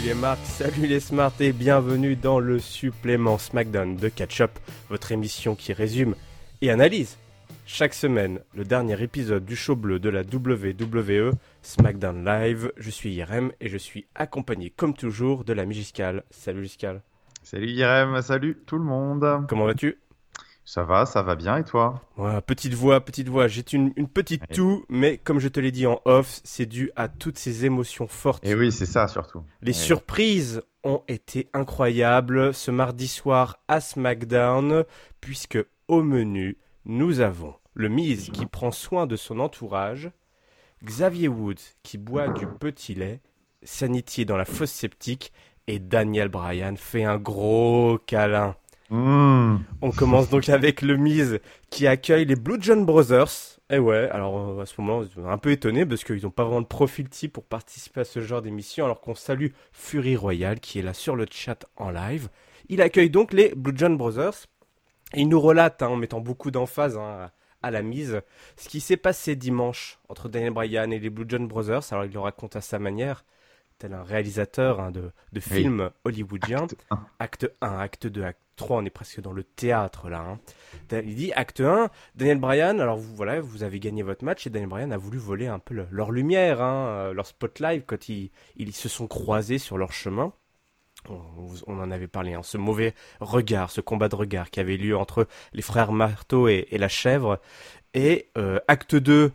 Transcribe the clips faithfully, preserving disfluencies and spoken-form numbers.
les marques, salut les smarts et bienvenue dans le supplément SmackDown de Catch Up, votre émission qui résume et analyse chaque semaine le dernier épisode du show bleu de la W W E SmackDown Live. Je suis Yerem et je suis accompagné comme toujours de l'ami Giscal. Salut Giscal. Salut Yerem, salut tout le monde. Comment vas-tu ? Ça va, ça va bien et toi ? Ouais, petite voix, petite voix, j'ai une, une petite Allez. toux, mais comme je te l'ai dit en off, c'est dû à toutes ces émotions fortes. Et oui, c'est ça surtout. Les Et surprises ont été incroyables ce mardi soir à SmackDown, puisque au menu, nous avons le Miz qui prend soin de son entourage, Xavier Woods qui boit du petit lait, Sanity dans la fosse septique, et Daniel Bryan fait un gros câlin. Mmh. On commence donc avec le Miz qui accueille les Blue John Brothers. Et ouais, alors à ce moment, on est un peu étonné parce qu'ils n'ont pas vraiment de profil type pour participer à ce genre d'émission, alors qu'on salue Fury Royal qui est là sur le chat en live. Il accueille donc les Blue John Brothers et il nous relate, hein, en mettant beaucoup d'emphase hein, à la mise, ce qui s'est passé dimanche entre Daniel Bryan et les Blue John Brothers. Alors il le raconte à sa manière, tel un réalisateur hein, de, de films oui. hollywoodiens. Acte un. Acte un, acte deux, acte trois, on est presque dans le théâtre là. Hein. Il dit acte un, Daniel Bryan, alors vous, voilà, vous avez gagné votre match et Daniel Bryan a voulu voler un peu le, leur lumière, hein, leur spotlight quand ils, ils se sont croisés sur leur chemin. On, on en avait parlé, hein, ce mauvais regard, ce combat de regard qui avait lieu entre les frères Marteau et, et la chèvre. Et euh, acte deux,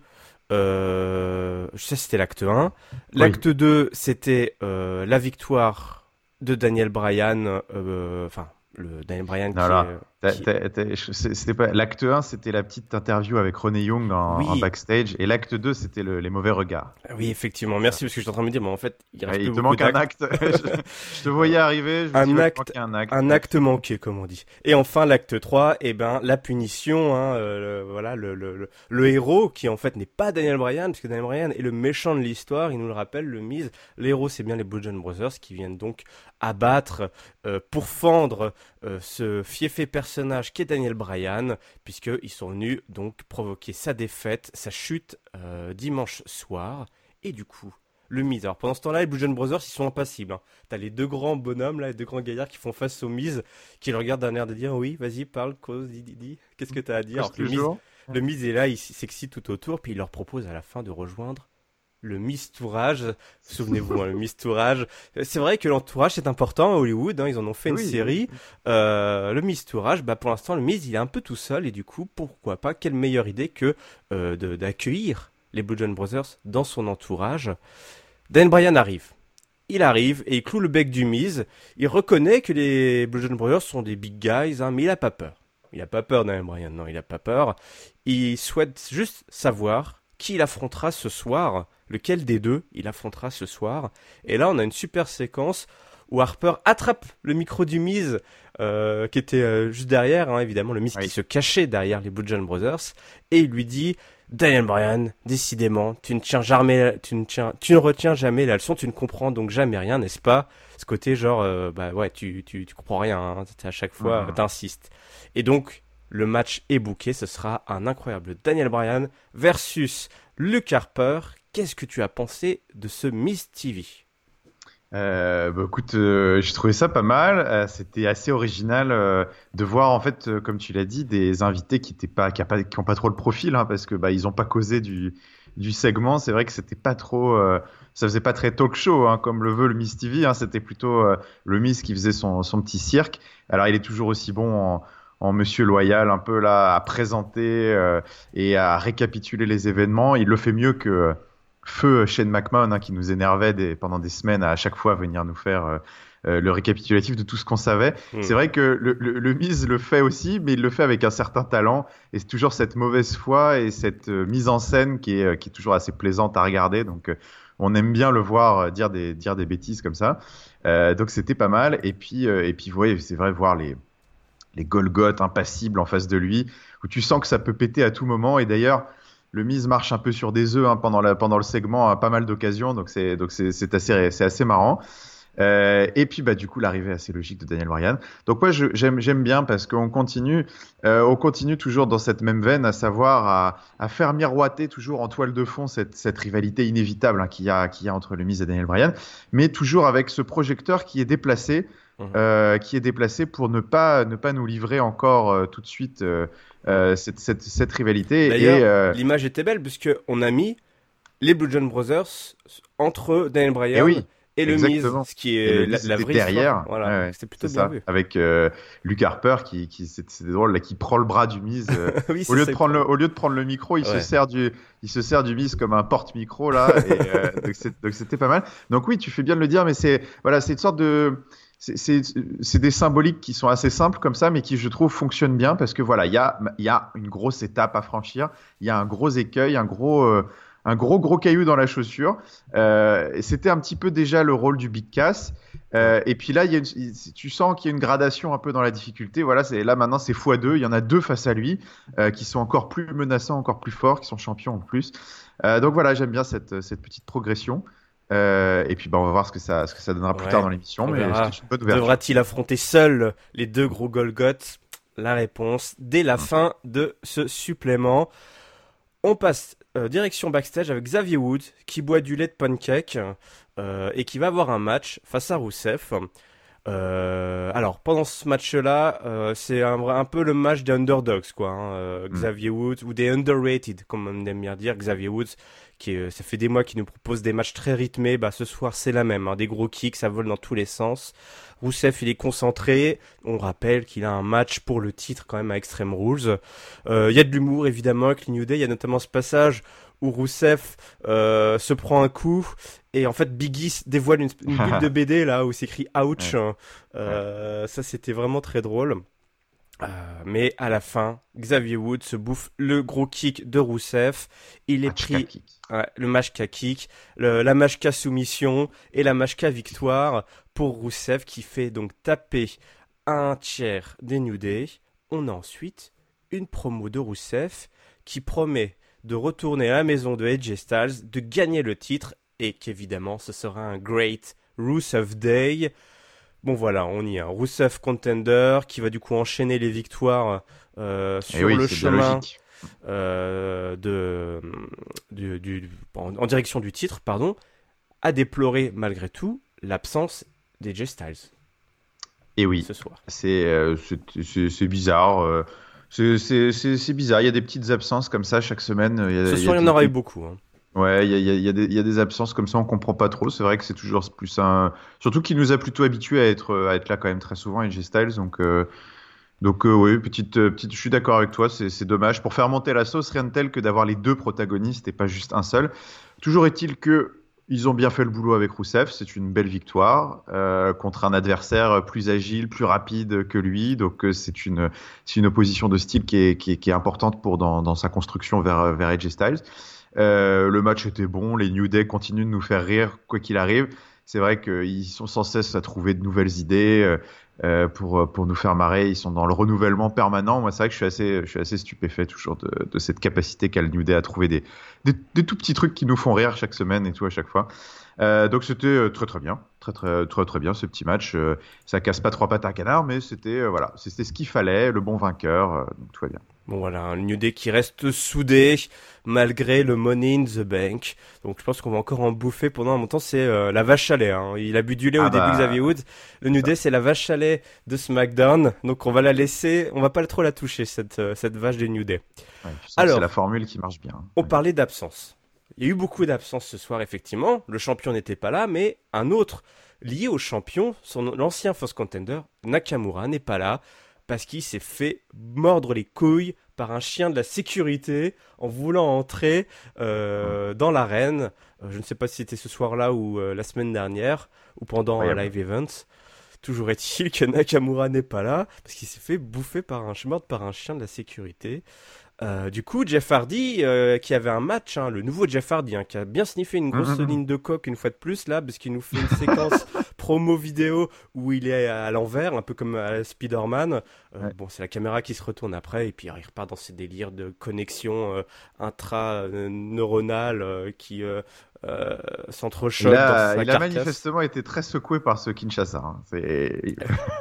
euh, ça c'était l'acte un. L'acte oui. deux, c'était euh, la victoire de Daniel Bryan, enfin... Euh, le Daniel Bryan qui, non, est, t'as, qui... T'as, t'as, c'était pas l'acte un, c'était la petite interview avec René Young en, oui. en backstage, et l'acte deux, c'était le, les mauvais regards. Oui, effectivement, merci, parce que je suis en train de me dire, mais en fait, il reste ouais, plus il te beaucoup manque un acte. je, je te voyais arriver, je me un, dis, acte, un acte, un acte manqué, comme on dit. Et enfin, l'acte trois, eh ben, la punition, hein, euh, le, voilà, le, le, le, le héros, qui en fait n'est pas Daniel Bryan, parce que Daniel Bryan est le méchant de l'histoire, il nous le rappelle, le Miz. L'héros, c'est bien les Blue John Brothers, qui viennent donc abattre, euh, pour fendre euh, ce fiefé personnage qu'est Daniel Bryan, puisqu'ils sont venus donc provoquer sa défaite, sa chute euh, dimanche soir. Et du coup, le Miz. Alors pendant ce temps-là, les Blue John Brothers, ils sont impassibles. Hein. T'as les deux grands bonhommes, là, les deux grands gaillards qui font face au Miz, qui le regardent d'un air de dire oui, vas-y, parle, cause, dis, dis, dis. Qu'est-ce que t'as à dire? Alors que le Miz, le Miz est là, il s'excite tout autour, puis il leur propose à la fin de rejoindre le mistourage. Souvenez-vous, hein, le mistourage. C'est vrai que l'entourage c'est important à Hollywood, hein, ils en ont fait une oui, série. Oui. Euh, le mistourage, bah pour l'instant le Miz il est un peu tout seul et du coup pourquoi pas, quelle meilleure idée que euh, de, d'accueillir les Blue John Brothers dans son entourage. Daniel Bryan arrive. Il arrive et il cloue le bec du Miz. Il reconnaît que les Blue John Brothers sont des big guys, hein, mais il a pas peur. Il a pas peur Daniel Bryan, non, il a pas peur. Il souhaite juste savoir qui il affrontera ce soir, lequel des deux il affrontera ce soir. Et là, on a une super séquence où Harper attrape le micro du Miz, euh, qui était euh, juste derrière, hein, évidemment, le Miz oui. qui se cachait derrière les Blue John Brothers, et il lui dit « Daniel Bryan, décidément, tu ne tiens jamais, tu ne tiens, tu ne retiens jamais la leçon, tu ne comprends donc jamais rien, n'est-ce pas ?» Ce côté genre, euh, bah ouais, tu, tu, tu comprends rien, hein, à chaque fois, mmh. t'insistes. Et donc, le match est booké, ce sera un incroyable Daniel Bryan versus Luke Harper. Qu'est-ce que tu as pensé de ce Miz T V ? Euh, bah écoute, euh, j'ai trouvé ça pas mal. Euh, c'était assez original euh, de voir en fait, euh, comme tu l'as dit, des invités qui étaient pas, qui a pas, qui ont pas trop le profil, hein, parce que bah ils ont pas causé du du segment. C'est vrai que c'était pas trop, euh, ça faisait pas très talk show, hein, comme le veut le Miz T V. Hein, c'était plutôt euh, le Miz qui faisait son son petit cirque. Alors il est toujours aussi bon en en monsieur loyal, un peu là à présenter euh, et à récapituler les événements. Il le fait mieux que feu Shane McMahon, hein, qui nous énervait des, pendant des semaines à, à chaque fois venir nous faire euh, euh, le récapitulatif de tout ce qu'on savait. Mmh. C'est vrai que le, le, le Miz le fait aussi, mais il le fait avec un certain talent, et c'est toujours cette mauvaise foi et cette euh, mise en scène qui est, qui est toujours assez plaisante à regarder. Donc euh, on aime bien le voir dire des, dire des bêtises comme ça. Euh, donc c'était pas mal. Et puis, euh, et puis ouais, c'est vrai, voir les les Golgoth impassibles en face de lui, où tu sens que ça peut péter à tout moment. Et d'ailleurs, le Miz marche un peu sur des œufs hein, pendant, la, pendant le segment à pas mal d'occasions, donc c'est, donc c'est, c'est, assez, c'est assez marrant. Euh, et puis, bah, du coup, l'arrivée assez logique de Daniel Bryan. Donc, moi, je- j'aime, j'aime bien parce qu'on continue, euh, on continue toujours dans cette même veine, à savoir à, à faire miroiter toujours en toile de fond cette, cette rivalité inévitable hein, qu'il y a, qu'il y a entre le Miz et Daniel Bryan, mais toujours avec ce projecteur qui est déplacé, Mhm. euh, qui est déplacé pour ne pas, ne pas nous livrer encore euh, tout de suite euh, Mhm. euh, cette, cette, cette rivalité. Et D'ailleurs, euh, l'image était belle puisque on a mis les Blue John Brothers entre Daniel et Bryan oui, et le Miz, exactement. ce qui Et le est la, Miz la était vraie histoire. derrière. Ouais, Voilà, ouais, donc c'était plutôt c'est bien ça. vu. Avec euh, Luke Harper qui, qui c'est c'est drôle là, qui prend le bras du Miz. euh, Oui, au c'est lieu ça, de il prendre prend le, le- au lieu de prendre le micro, il se Ouais. sert du, il se sert du Miz comme un porte-micro là. Et euh, donc c'est- donc c'était pas mal. Donc oui, tu fais bien de le dire, mais c'est voilà, c'est une sorte de c'est c'est- c'est des symboliques qui sont assez simples comme ça, mais qui, je trouve, fonctionnent bien parce que voilà, il y a, il y a une grosse étape à franchir, il y a un gros écueil, un gros, euh, un gros, gros caillou dans la chaussure. Euh, et c'était un petit peu déjà le rôle du Big Cass. Ouais. Euh, et puis là, il y a une- tu sens qu'il y a une gradation un peu dans la difficulté. Voilà, c'est là maintenant c'est fois deux. Il y en a deux face à lui euh, qui sont encore plus menaçants, encore plus forts, qui sont champions en plus. Euh, donc voilà, j'aime bien cette, cette petite progression. Euh, et puis bah, on va voir ce que ça, ce que ça donnera plus tard Ouais, dans l'émission, on mais c'était verra. une bonne ouverture. Devra-t-il affronter seul les deux gros Golgoth? La réponse dès la Mm. fin de ce supplément. On passe euh, direction backstage avec Xavier Woods qui boit du lait de pancake euh, et qui va avoir un match face à Rousseff. Euh, alors pendant ce match-là, euh, c'est un, vrai- un peu le match des underdogs, quoi. Hein, euh, Mm. Xavier Woods ou des underrated, comme on aime bien dire. Xavier Woods, qui est- ça fait des mois qu'il nous propose des matchs très rythmés. Bah ce soir c'est la même, hein, des gros kicks, ça vole dans tous les sens. Rousseff il est concentré. On rappelle qu'il a un match pour le titre quand même à Extreme Rules. Euh, Il y a de l'humour évidemment avec le New Day. Il y a notamment ce passage où Rousseff euh, se prend un coup et en fait Biggie dévoile une, une bulle de B D là où c'est écrit ouch. Ouais, Hein. ouais. Euh, ça c'était vraiment très drôle. Euh, mais à la fin, Xavier Woods se bouffe le gros kick de Rousseff. Il est Machka pris kick. ouais, le Machka kick, le, la Machka soumission et la Machka victoire pour Rousseff qui fait donc taper un tiers des New Day. On a ensuite une promo de Rousseff qui promet de retourner à la maison de A J Styles, de gagner le titre et qu'évidemment ce sera un great Rusev Day. Bon voilà, on y est. Un Rusev contender qui va du coup enchaîner les victoires euh, Et sur oui, le c'est bien chemin logique. euh, de, du, du- en, en direction du titre, pardon, à déplorer malgré tout l'absence d'A J Styles Et oui, ce soir. c'est euh, c'est c'est- c'est bizarre. euh, c'est c'est- c'est- c'est bizarre. Il y a des petites absences comme ça chaque semaine. Il y a, Ce il y a soir, il y en des, aura eu des- beaucoup. Hein. ouais, il y a, il y a- il y a des, il y a des absences comme ça, on comprend pas trop. C'est vrai que c'est toujours plus un. Surtout qu'il nous a plutôt habitués à être, à être là quand même très souvent, A J Styles. Donc, euh, donc euh, oui, petite, euh, petite, je suis d'accord avec toi, c'est c'est dommage. Pour faire monter la sauce, rien de tel que d'avoir les deux protagonistes et pas juste un seul. Toujours est-il que ils ont bien fait le boulot avec Rousseff, c'est une belle victoire euh, contre un adversaire plus agile, plus rapide que lui. Donc euh, c'est une, c'est une opposition de style qui est, qui est, qui est importante pour dans, dans sa construction vers, vers A J Styles. Euh, le match était bon, les New Day continuent de nous faire rire quoi qu'il arrive. C'est vrai qu'ils sont sans cesse à trouver de nouvelles idées euh, euh, pour, pour nous faire marrer. Ils sont dans le renouvellement permanent. Moi, c'est vrai que je suis assez, je suis assez stupéfait toujours de, de cette capacité qu'a le New Day à trouver des, des, des tout petits trucs qui nous font rire chaque semaine et tout à chaque fois. Euh, donc c'était euh, très très bien, très très très très bien ce petit match. Euh, ça casse pas trois pattes à un canard, mais c'était euh, voilà, c'était ce qu'il fallait, le bon vainqueur, euh, donc tout va bien. Bon voilà, un New Day qui reste soudé malgré le Money in the Bank. Donc je pense qu'on va encore en bouffer pendant un moment. C'est euh, la vache à lait. Hein. Il a bu du lait Ah au début, bah Xavier Woods. Le c'est New ça. Day, c'est la vache à lait de SmackDown. Donc on va la laisser, on va pas trop la toucher, cette, euh, cette vache des New Day. Ouais, tu sens que c'est la Alors, formule qui marche bien. on Ouais. parlait d'absence. Il y a eu beaucoup d'absences ce soir, effectivement. Le champion n'était pas là, mais un autre lié au champion, son, l'ancien First Contender, Nakamura, n'est pas là parce qu'il s'est fait mordre les couilles par un chien de la sécurité en voulant entrer euh, dans l'arène. Euh, je ne sais pas si c'était ce soir-là ou euh, la semaine dernière ou pendant un Incroyable. live event. Toujours est-il que Nakamura n'est pas là parce qu'il s'est fait bouffer par un, mordre par un chien de la sécurité. Euh, du coup, Jeff Hardy, euh, qui avait un match, hein, le nouveau Jeff Hardy, hein, qui a bien sniffé une Hum, grosse hum, hum. ligne de coke une fois de plus, là, parce qu'il nous fait une séquence promo vidéo où il est à l'envers, un peu comme à Spider-Man. Euh, Ouais. bon, c'est la caméra qui se retourne après, et puis il repart dans ses délires de connexion euh, intra-neuronale euh, qui... euh, euh, s'entrechoquent Il dans a, sa il a carcasse. manifestement été très secoué par ce Kinshasa. Hein. C'est...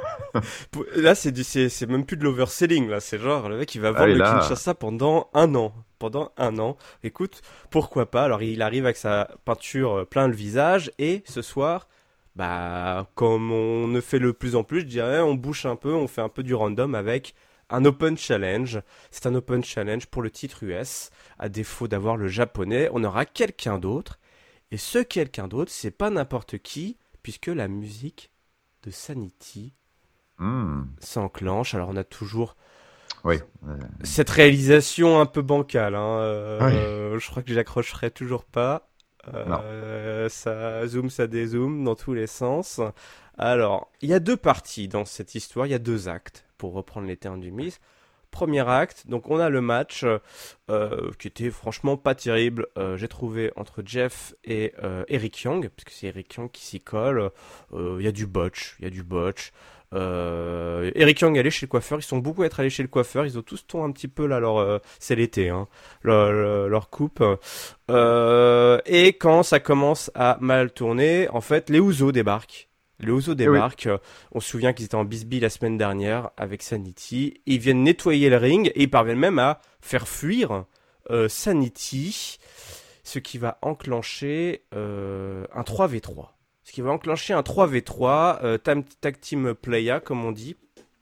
Là, c'est, du, c'est, c'est même plus de l'overselling, là. C'est genre, le mec, il va Ah, vendre et le là... Kinshasa pendant un an. Pendant un an. Écoute, pourquoi pas? Alors, il arrive avec sa peinture euh, plein le visage, et ce soir, bah, comme on ne fait le plus en plus, je dirais, on bouge un peu, on fait un peu du random avec un Open Challenge. C'est un Open Challenge pour le titre U S. À défaut d'avoir le japonais, on aura quelqu'un d'autre. Et ce quelqu'un d'autre, c'est pas n'importe qui, puisque la musique de Sanity Hmm. s'enclenche. Alors on a toujours Oui. Euh, cette réalisation un peu bancale. Hein. Oui. Euh, je crois que j'accrocherai toujours pas. Non. Euh, ça zoom, ça dézoome dans tous les sens. Alors, il y a deux parties dans cette histoire. Il y a deux actes, pour reprendre les termes du Miss. Premier acte, donc on a le match euh, qui était franchement pas terrible, euh, j'ai trouvé, entre Jeff et euh, Eric Young, parce que c'est Eric Young qui s'y colle. Euh, Il y a du botch, il y a du botch. Euh, Eric Young allé chez le coiffeur, ils sont beaucoup à être allés chez le coiffeur, ils ont tous ton un petit peu là, leur, euh, c'est l'été, hein, leur, leur, leur coupe. Euh, et quand ça commence à mal tourner, en fait, les Ouzo débarquent. Les Ouzo Eh oui. débarquent. On se souvient qu'ils étaient en bisbille la semaine dernière avec Sanity. Ils viennent nettoyer le ring et ils parviennent même à faire fuir euh, Sanity, ce qui va enclencher euh, un trois v trois. Ce qui va enclencher un trois v trois, euh, tam- tag team playa, comme on dit.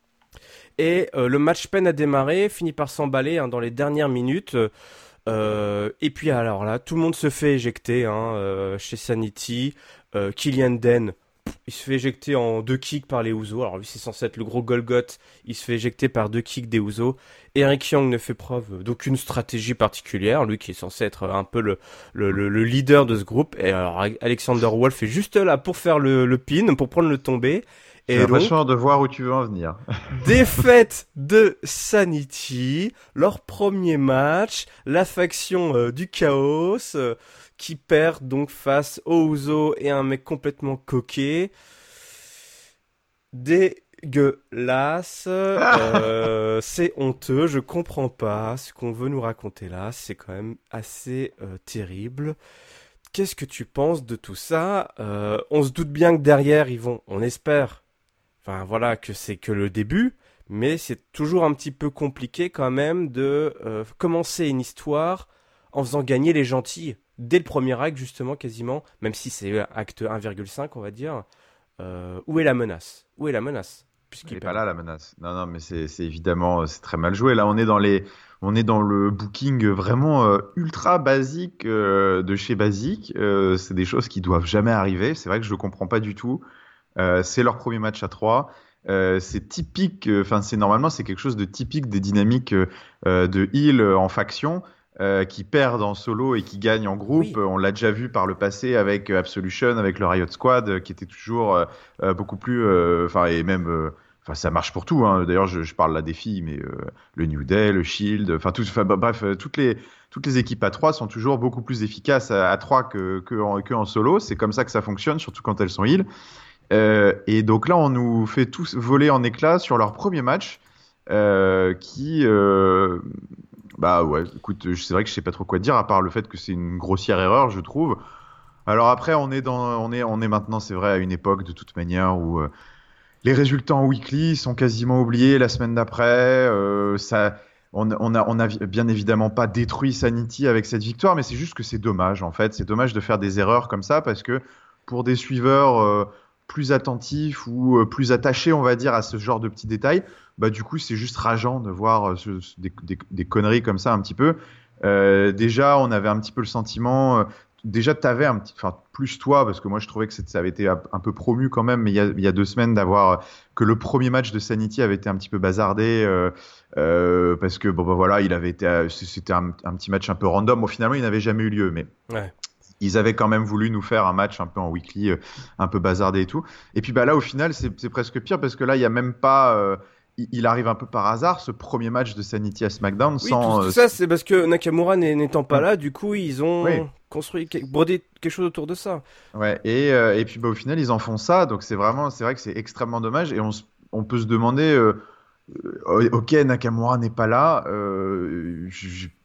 Et euh, le match peine à démarrer, finit par s'emballer hein, dans les dernières minutes. Euh, et puis alors là, tout le monde se fait éjecter hein, euh, chez Sanity. Euh, Killian Den, il se fait éjecter en deux kicks par les Ouzo. Alors lui, c'est censé être le gros Golgoth. Il se fait éjecter par deux kicks des Ouzo. Eric Young ne fait preuve d'aucune stratégie particulière. Lui qui est censé être un peu le, le, le, le leader de ce groupe. Et alors Alexander Wolf est juste là pour faire le, le pin, pour prendre le tombé. J'ai Et donc, l'impression de voir où tu veux en venir. défaite de Sanity, leur premier match, la faction euh, du chaos, euh, qui perd donc face aux Ouzo et un mec complètement coquet. Dégueulasse, euh, c'est honteux, je comprends pas ce qu'on veut nous raconter là, c'est quand même assez euh, terrible. Qu'est-ce que tu penses de tout ça? Euh, On se doute bien que derrière ils vont, on espère, enfin voilà, que c'est que le début, mais c'est toujours un petit peu compliqué quand même de euh, commencer une histoire en faisant gagner les gentils dès le premier acte justement quasiment, même si c'est acte un virgule cinq on va dire. Euh, où est la menace? Où est la menace? Elle Puisqu'ils est pas perdent. là la menace. Non, non, mais c'est c'est évidemment c'est très mal joué. Là, on est dans les, on est dans le booking vraiment euh, ultra basique euh, de chez Basique. Euh, c'est des choses qui doivent jamais arriver. C'est vrai que je comprends pas du tout. Euh, c'est leur premier match à trois. Euh, c'est typique. Enfin, c'est normalement c'est quelque chose de typique des dynamiques euh, de heel en faction. Euh, qui perdent en solo et qui gagnent en groupe. Oui, On l'a déjà vu par le passé avec euh, Absolution, avec le Riot Squad, euh, qui était toujours euh, euh, beaucoup plus, euh, enfin et même, euh, enfin ça marche pour tout. Hein. D'ailleurs, je, je parle là des filles, mais euh, le New Day, le Shield, enfin tout, enfin bah, bref, euh, toutes les toutes les équipes à trois sont toujours beaucoup plus efficaces à, à trois que que en, que en solo. C'est comme ça que ça fonctionne, surtout quand elles sont heal. Euh, et donc là, on nous fait tous voler en éclats sur leur premier match, euh, qui euh, bah ouais, écoute, c'est vrai que je sais pas trop quoi dire à part le fait que c'est une grossière erreur, je trouve. Alors après, on est dans, on est, on est maintenant, c'est vrai, à une époque de toute manière où euh, les résultats en weekly sont quasiment oubliés la semaine d'après. Euh, ça, on, on a, on a bien évidemment pas détruit Sanity avec cette victoire, mais c'est juste que c'est dommage en fait. C'est dommage de faire des erreurs comme ça parce que pour des suiveurs euh, plus attentifs ou euh, plus attachés, on va dire, à ce genre de petits détails, bah du coup c'est juste rageant de voir euh, ce- ce- des, des- des conneries comme ça un petit peu. Euh, déjà, on avait un petit peu le sentiment. euh, Déjà, t'avais un petit, enfin plus toi, parce que moi je trouvais que c'est- ça avait été un un peu promu quand même, mais il y a, il y a deux semaines d'avoir euh, que le premier match de Sanity avait été un petit peu bazardé euh, euh, parce que bon bah voilà, il avait été, euh, c- c'était un, un petit match un peu random. Bon, finalement, il n'avait jamais eu lieu, mais ouais. ils avaient quand même voulu nous faire un match un peu en weekly, euh, un peu bazardé et tout. Et puis bah là, au final, c'est c'est presque pire parce que là, il y a même pas. euh, il il arrive un peu par hasard ce premier match de Sanity à SmackDown Oui, tout, sans. tout euh, ça, c'est parce que Nakamura n'est- n'étant pas hum, là, du coup, ils oui. ont construit, que- brodé quelque chose autour de ça. Ouais, et, euh, et puis bah, au final, ils en font ça, donc c'est vraiment, c'est vrai que c'est extrêmement dommage, et on, se- on peut se demander, euh, euh, ok, Nakamura n'est pas là, euh, je- je-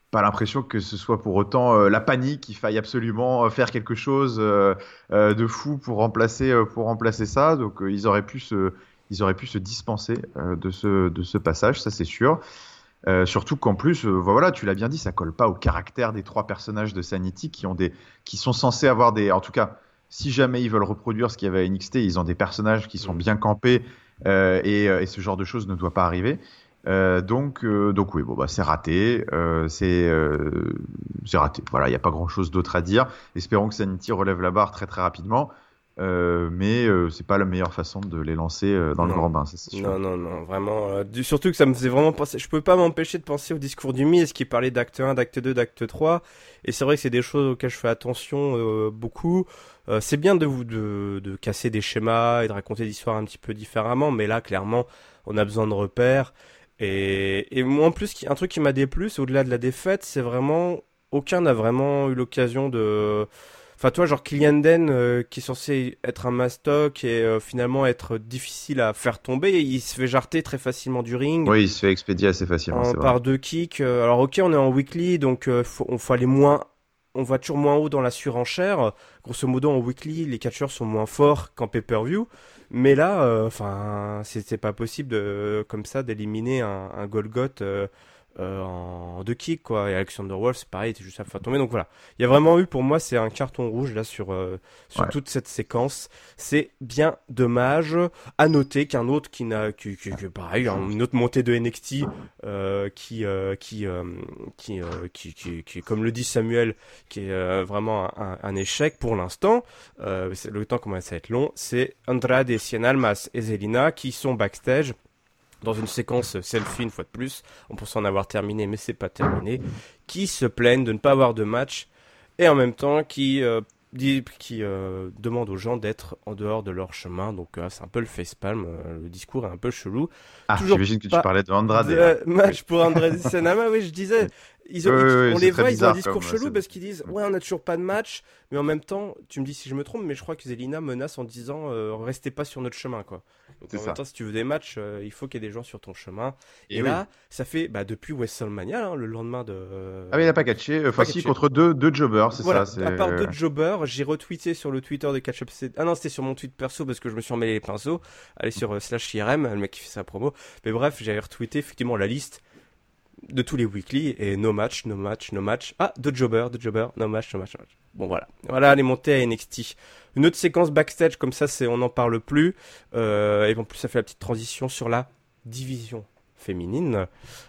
pas l'impression que ce soit pour autant euh, la panique, qu'il faille absolument euh, faire quelque chose euh, euh, de fou pour remplacer, euh, pour remplacer ça. Donc euh, ils auraient pu se, ils auraient pu se dispenser euh, de ce, de ce passage, ça c'est sûr. Euh, surtout qu'en plus, euh, voilà, tu l'as bien dit, ça colle pas au caractère des trois personnages de Sanity qui ont des, qui sont censés avoir des, en tout cas, si jamais ils veulent reproduire ce qu'il y avait à N X T, ils ont des personnages qui sont bien campés euh, et, et ce genre de choses ne doit pas arriver. Euh, donc, euh, donc oui, bon bah c'est raté, euh, c'est euh, c'est raté. Voilà, il n'y a pas grand-chose d'autre à dire. Espérons que Sanity relève la barre très très rapidement, euh, mais euh, c'est pas la meilleure façon de les lancer euh, dans Non. le grand bain, ça, c'est sûr. Non, non, non, vraiment. Euh, du- surtout que ça me faisait vraiment penser. Je pouvais pas m'empêcher de penser au discours du Miz qui parlait d'acte un, d'acte deux, d'acte trois. Et c'est vrai que c'est des choses auxquelles je fais attention euh, beaucoup. Euh, c'est bien de, vous- de, de casser des schémas et de raconter des histoires un petit peu différemment, mais là, clairement, on a besoin de repères. Et, et moi, en plus, qui- un truc qui m'a déplu, c'est au-delà de la défaite, c'est vraiment. Aucun n'a vraiment eu l'occasion de. Enfin, toi, genre Killian Den, euh, qui est censé être un mastoc et euh, finalement être difficile à faire tomber, il se fait jarter très facilement du ring Oui, il se fait expédier assez facilement, en, c'est vrai. par deux kicks. Euh, alors, ok, on est en weekly, donc euh, faut, on faut aller moins. On va toujours moins haut dans la surenchère. Grosso modo, en weekly, les catcheurs sont moins forts qu'en pay-per-view. Mais là, euh, enfin, c'était pas possible de, comme ça, d'éliminer un, un Golgoth euh, euh, en deux kicks, quoi. Et Alexander Wolf, c'est pareil, il était juste à faire tomber. Donc voilà. Il y a vraiment eu, pour moi, c'est un carton rouge, là, sur, euh, sur Ouais. toute cette séquence. C'est bien dommage. À noter qu'un autre qui n'a, qui, qui, qui- pareil, hein, une autre montée de N X T, euh, qui, euh, qui, euh, qui, euh, qui, qui, qui, comme le dit Samuel, qui est euh, vraiment un, un, un échec pour l'instant. Euh, c'est- le temps commence à être long. C'est Andrade, Cien Almas et Zelina qui sont backstage dans une séquence selfie une fois de plus. On pensait en avoir terminé, mais c'est pas terminé. Qui se plaignent de ne pas avoir de match et en même temps qui euh, dit, qui euh, demandent aux gens d'être en dehors de leur chemin. Donc euh, c'est un peu le facepalm. Euh, le discours est un peu chelou. Ah, Toujours j'imagine que tu pas parlais de Andrade. de là. match pour Andrade Sanama, oui, je disais. Ils ont, Oui, ils- oui, oui, on c'est les très voit, ils ont un bizarre discours comme, chelou c'est- parce qu'ils disent ouais, on a toujours pas de match, mais en même temps, tu me dis si je me trompe, mais je crois que Zelina menace en disant euh, restez pas sur notre chemin, quoi. Donc C'est en ça. même temps, si tu veux des matchs, euh, il faut qu'il y ait des gens sur ton chemin. Et, Et oui. là, ça fait bah, depuis WrestleMania, hein, le lendemain de. Ah, mais il n'a pas catché. Enfin, Pas si, catché. contre deux, deux jobbers, c'est Voilà, ça. C'est... à part deux jobbers, j'ai retweeté sur le Twitter de Catch Up C D. Ah non, c'était sur mon tweet perso parce que je me suis emmêlé les pinceaux. Allez sur euh, slash I R M, le mec qui fait sa promo. Mais bref, j'avais retweeté effectivement la liste de tous les weekly et no match, no match, no match. Ah, deux jobbers, deux jobbers, no match, no match, no match. Bon voilà, voilà les montées à N X T. Une autre séquence backstage comme ça, c'est on n'en parle plus. Euh, et en plus, ça fait la petite transition sur la division féminine.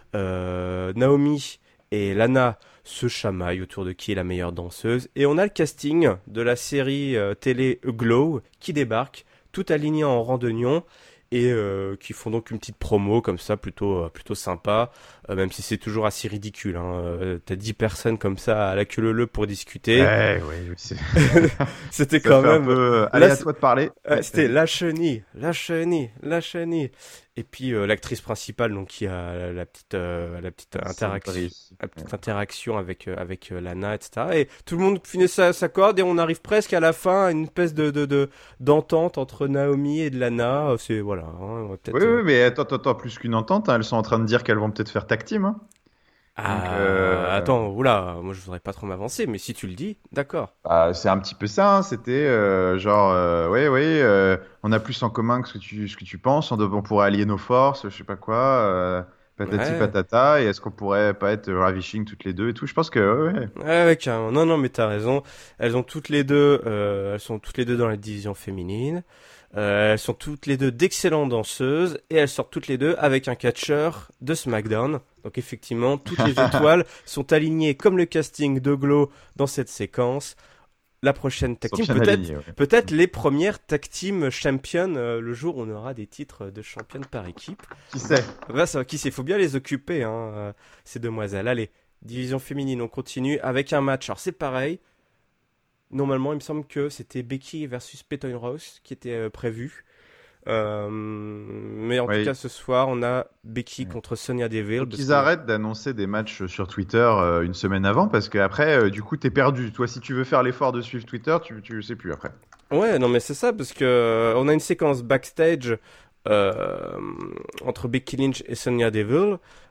Euh, Naomi et Lana se chamaillent autour de qui est la meilleure danseuse. Et on a le casting de la série euh, télé Glow qui débarque, tout aligné en rang de nion. Et euh, qui font donc une petite promo comme ça, plutôt, euh, plutôt sympa, euh, même si c'est toujours assez ridicule. Hein. Euh, t'as dix personnes comme ça à la queue leu leu pour discuter. Ouais, ouais, oui, c'est... C'était ça quand fait même... un peu... euh, Là, Allez, à c'est- toi de parler. euh, Ouais, c'était vas-y. la chenille, la chenille, la chenille. Et puis euh, l'actrice principale, donc qui a la, la petite, euh, la petite interaction, Sandry. la petite interaction avec euh, avec euh, Lana, et cetera. Et tout le monde finit sa, sa corde et on arrive presque à la fin à une espèce de de de- d'entente entre Naomi et de Lana. Euh, C'est voilà, hein, on va peut-être. Oui, euh, oui, mais attends, attends, attends, plus qu'une entente, hein, elles sont en train de dire qu'elles vont peut-être faire tag team. Hein. Donc, Ah, euh, attends, oula, moi je voudrais pas trop m'avancer, mais si tu le dis, d'accord. bah, c'est un petit peu ça. Hein, c'était euh, genre, euh, ouais, ouais, euh, on a plus en commun que ce que tu, ce que tu penses. On, doit- on pourrait allier nos forces, je sais pas quoi. Euh, patati Ouais. patata. Et est-ce qu'on pourrait pas être ravishing toutes les deux et tout? Je pense que, ouais, ouais. Ouais, ouais, carrément. Non, non, mais t'as raison. Elles ont toutes les deux, euh, elles sont toutes les deux dans la division féminine. Euh, elles sont toutes les deux d'excellentes danseuses et elles sortent toutes les deux avec un catcheur de SmackDown. Donc effectivement, toutes les étoiles sont alignées comme le casting de Glow dans cette séquence. La prochaine tag Ils team, sont bien peut-être, alignés, ouais. peut-être les premières tag team championnes euh, le jour où on aura des titres de championne par équipe. Qui sait? Bah, ça, qui sait, faut bien les occuper, hein, euh, ces demoiselles. Allez, division féminine, on continue avec un match. Alors c'est pareil. Normalement, il me semble que c'était Becky versus Peyton Ross qui était euh, prévu. Euh, mais en Oui. tout cas, ce soir, on a Becky contre Sonya Deville. Faut parce qu'ils que- arrêtent d'annoncer des matchs sur Twitter euh, une semaine avant parce qu'après, euh, du coup, t'es perdu. Toi, si tu veux faire l'effort de suivre Twitter, tu, tu sais plus après. Ouais, non, mais c'est ça, parce que euh, on a une séquence backstage euh, entre Becky Lynch et Sonya Deville.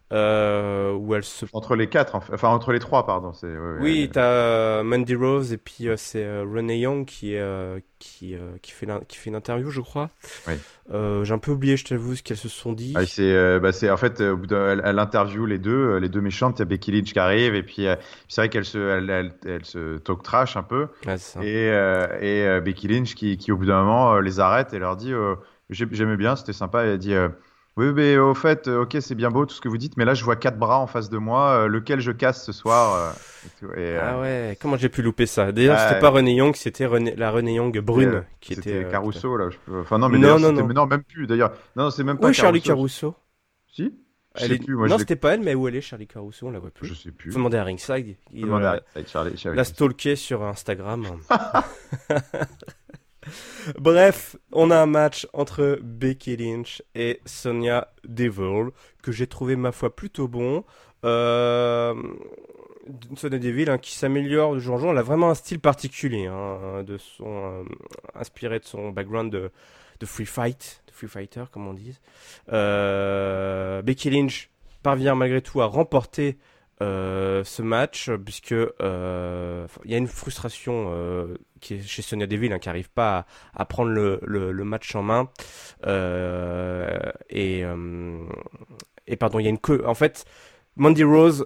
euh, où elle se... Entre les quatre, en fait. Enfin entre les trois, pardon. C'est, ouais, ouais, Oui, elle- t'as euh, Mandy Rose et puis euh, c'est euh, Renee Young qui est euh, qui euh, qui fait l'in- qui fait une interview, je crois. ouais. Euh, j'ai un peu oublié, je t'avoue, ce qu'elles se sont Ah, dit. c'est, euh, bah, c'est en fait, euh, au bout d'un- elle, elle interview les deux, euh, les deux méchantes. Il y a Becky Lynch qui arrive et puis euh, c'est vrai qu'elle se, elle, elle, elle se talk trash un peu Ouais, c'est ça. et, euh, et euh, Becky Lynch qui, qui au bout d'un moment euh, les arrête et leur dit, euh, J'ai- j'aimais bien, c'était sympa. Elle dit, euh, oui, mais au fait, euh, ok, c'est bien beau tout ce que vous dites, mais là je vois quatre bras en face de moi, euh, lequel je casse ce soir euh, et tout. Et, euh, Ah ouais, comment j'ai pu louper ça? D'ailleurs, c'était ah, pas Renee Young, c'était Renée- la Renee Young c'était euh, brune qui était. c'était euh, qui était- Caruso là. Je peux- Enfin non, mais Non, d'ailleurs non, c'était, non. mais non, même plus d'ailleurs. Non, non, c'est même Où pas est Charlie Caruso. Caruso? Si? Je Elle sais est... plus. Moi je Non, l'ai, c'était pas elle, mais où elle est, Charlie Caruso? On la voit je plus. sais Faut plus. demander à Ringside. Il Faut doit demander à la, Charlie. Charlie, Charlie. la stalker sur Instagram. Bref, on a un match entre Becky Lynch et Sonya Deville que j'ai trouvé, ma foi, plutôt bon. Euh... Sonya Deville, hein, qui s'améliore de jour en jour. Elle a vraiment un style particulier, hein, de son, euh, inspiré de son background de, de free fight, de free fighter, comme on dit. Euh... Becky Lynch parvient malgré tout à remporter euh, ce match, puisque euh, il y a une frustration euh, qui est chez Sonya Deville, hein, qui n'arrive pas à, à prendre le, le, le match en main. Euh, et, euh, et pardon, il y a une que, en fait, Mandy Rose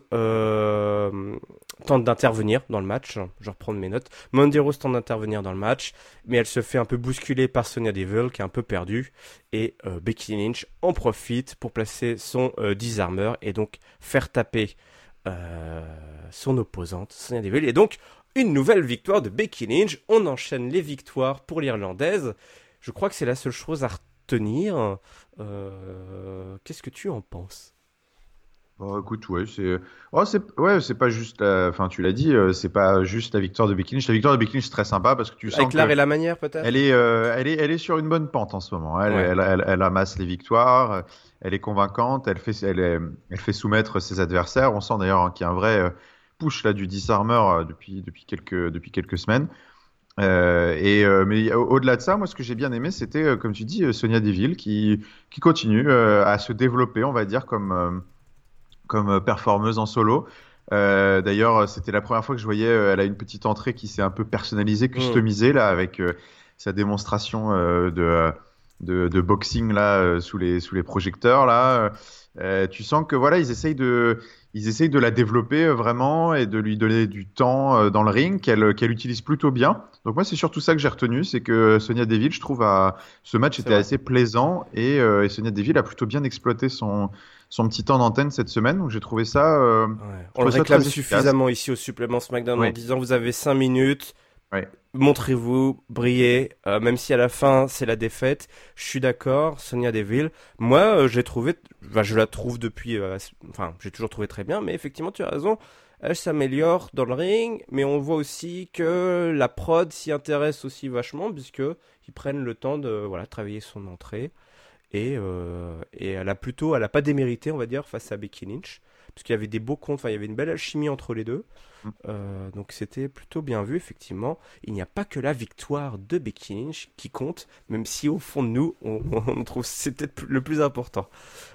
euh, tente d'intervenir dans le match. Je reprends mes notes. Mandy Rose tente d'intervenir dans le match, mais elle se fait un peu bousculer par Sonya Deville, qui est un peu perdue. Et euh, Becky Lynch en profite pour placer son euh, disarmer et donc faire taper euh, son opposante, Sonya Deville. Et donc, une nouvelle victoire de Becky Lynch. On enchaîne les victoires pour l'Irlandaise. Je crois que c'est la seule chose à retenir. Euh, Qu'est-ce que tu en penses? Bon, écoute, ouais, c'est, oh, c'est, ouais, c'est pas juste, la- enfin, tu l'as dit, euh, c'est pas juste la victoire de Becky Lynch. La victoire de Becky Lynch, c'est très sympa parce que tu sens Avec l'art que et la manière, elle peut-être? est, euh, elle est, elle est sur une bonne pente en ce moment. Elle, Ouais. elle, elle, elle amasse les victoires, euh, elle est convaincante, elle fait, elle, est- elle fait soumettre ses adversaires. On sent d'ailleurs hein, qu'il y a un vrai euh, push là du disarmer euh, depuis, depuis quelques, depuis quelques semaines. Euh, et euh, mais au- au-delà de ça, moi, ce que j'ai bien aimé, c'était, euh, comme tu dis, euh, Sonia Deville qui, qui continue euh, à se développer, on va dire, comme euh, comme euh, performeuse en solo. Euh, d'ailleurs, c'était la première fois que je voyais, euh, elle a une petite entrée qui s'est un peu personnalisée, Hmm. customisée là, avec euh, sa démonstration euh, de, de, de boxing là euh, sous les sous les projecteurs là. Euh, tu sens que voilà, ils essayent de ils essayent de la développer euh, vraiment et de lui donner du temps euh, dans le ring qu'elle qu'elle utilise plutôt bien. Donc moi, c'est surtout ça que j'ai retenu, c'est que Sonia Deville, je trouve, a... ce match C'est était vrai. assez plaisant et, euh, et Sonia Deville a plutôt bien exploité son son petit temps d'antenne cette semaine, donc j'ai trouvé ça, euh, Ouais. je On le trouvais ça réclame très efficace. suffisamment ici au supplément SmackDown en Oui, disant vous avez cinq minutes, oui, montrez-vous, brillez, euh, même si à la fin c'est la défaite. Je suis d'accord, Sonia Deville. Moi, euh, j'ai trouvé, bah, je la trouve depuis, euh, enfin, j'ai toujours trouvé très bien, mais effectivement, tu as raison, elle s'améliore dans le ring, mais on voit aussi que la prod s'y intéresse aussi vachement, puisque ils prennent le temps de, voilà, travailler son entrée. Et, euh, et elle a plutôt, elle a pas démérité, on va dire, face à Becky Lynch, parce qu'il y avait des beaux comptes, enfin, il y avait une belle alchimie entre les deux. mm, Euh, donc c'était plutôt bien vu, effectivement. Il n'y a pas que la victoire de Becky Lynch qui compte, même si au fond de nous, on, on trouve que c'est peut-être le plus important.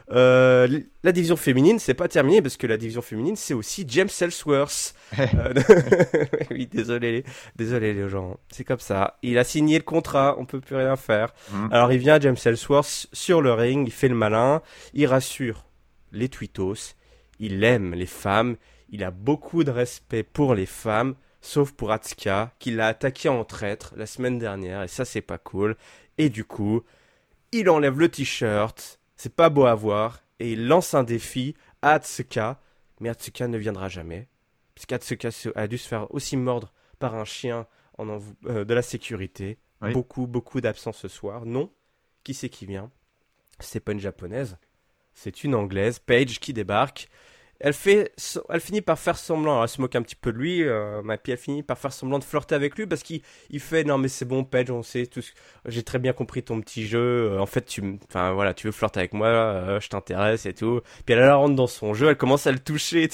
Euh, la division féminine, c'est pas terminé, parce que la division féminine, c'est aussi James Ellsworth. Euh, oui, désolé, les- désolé les gens, c'est comme ça. Il a signé le contrat, on peut plus rien faire. mm. Alors il vient, James Ellsworth, sur le ring, il fait le malin, il rassure les twittos, il aime les femmes, il a beaucoup de respect pour les femmes, sauf pour Atsuka, qui l'a attaqué en traître la semaine dernière, et ça c'est pas cool. Et du coup, il enlève le t-shirt, c'est pas beau à voir, et il lance un défi à Atsuka, mais Atsuka ne viendra jamais, puisqu'Atsuka a dû se faire aussi mordre par un chien en env- euh, de la sécurité. Oui. Beaucoup, beaucoup d'absence ce soir. Non, qui c'est qui vient? C'est pas une japonaise, c'est une anglaise, Paige, qui débarque. Elle fait, so- elle finit par faire semblant, alors elle se moque un petit peu de lui, euh, mais puis elle finit par faire semblant de flirter avec lui parce qu'il il fait non mais c'est bon Paige, on sait tout, ce- j'ai très bien compris ton petit jeu, euh, en fait tu, m- enfin voilà, tu veux flirter avec moi, euh, je t'intéresse et tout. Puis elle, elle rentre dans son jeu, elle commence à le toucher et tout.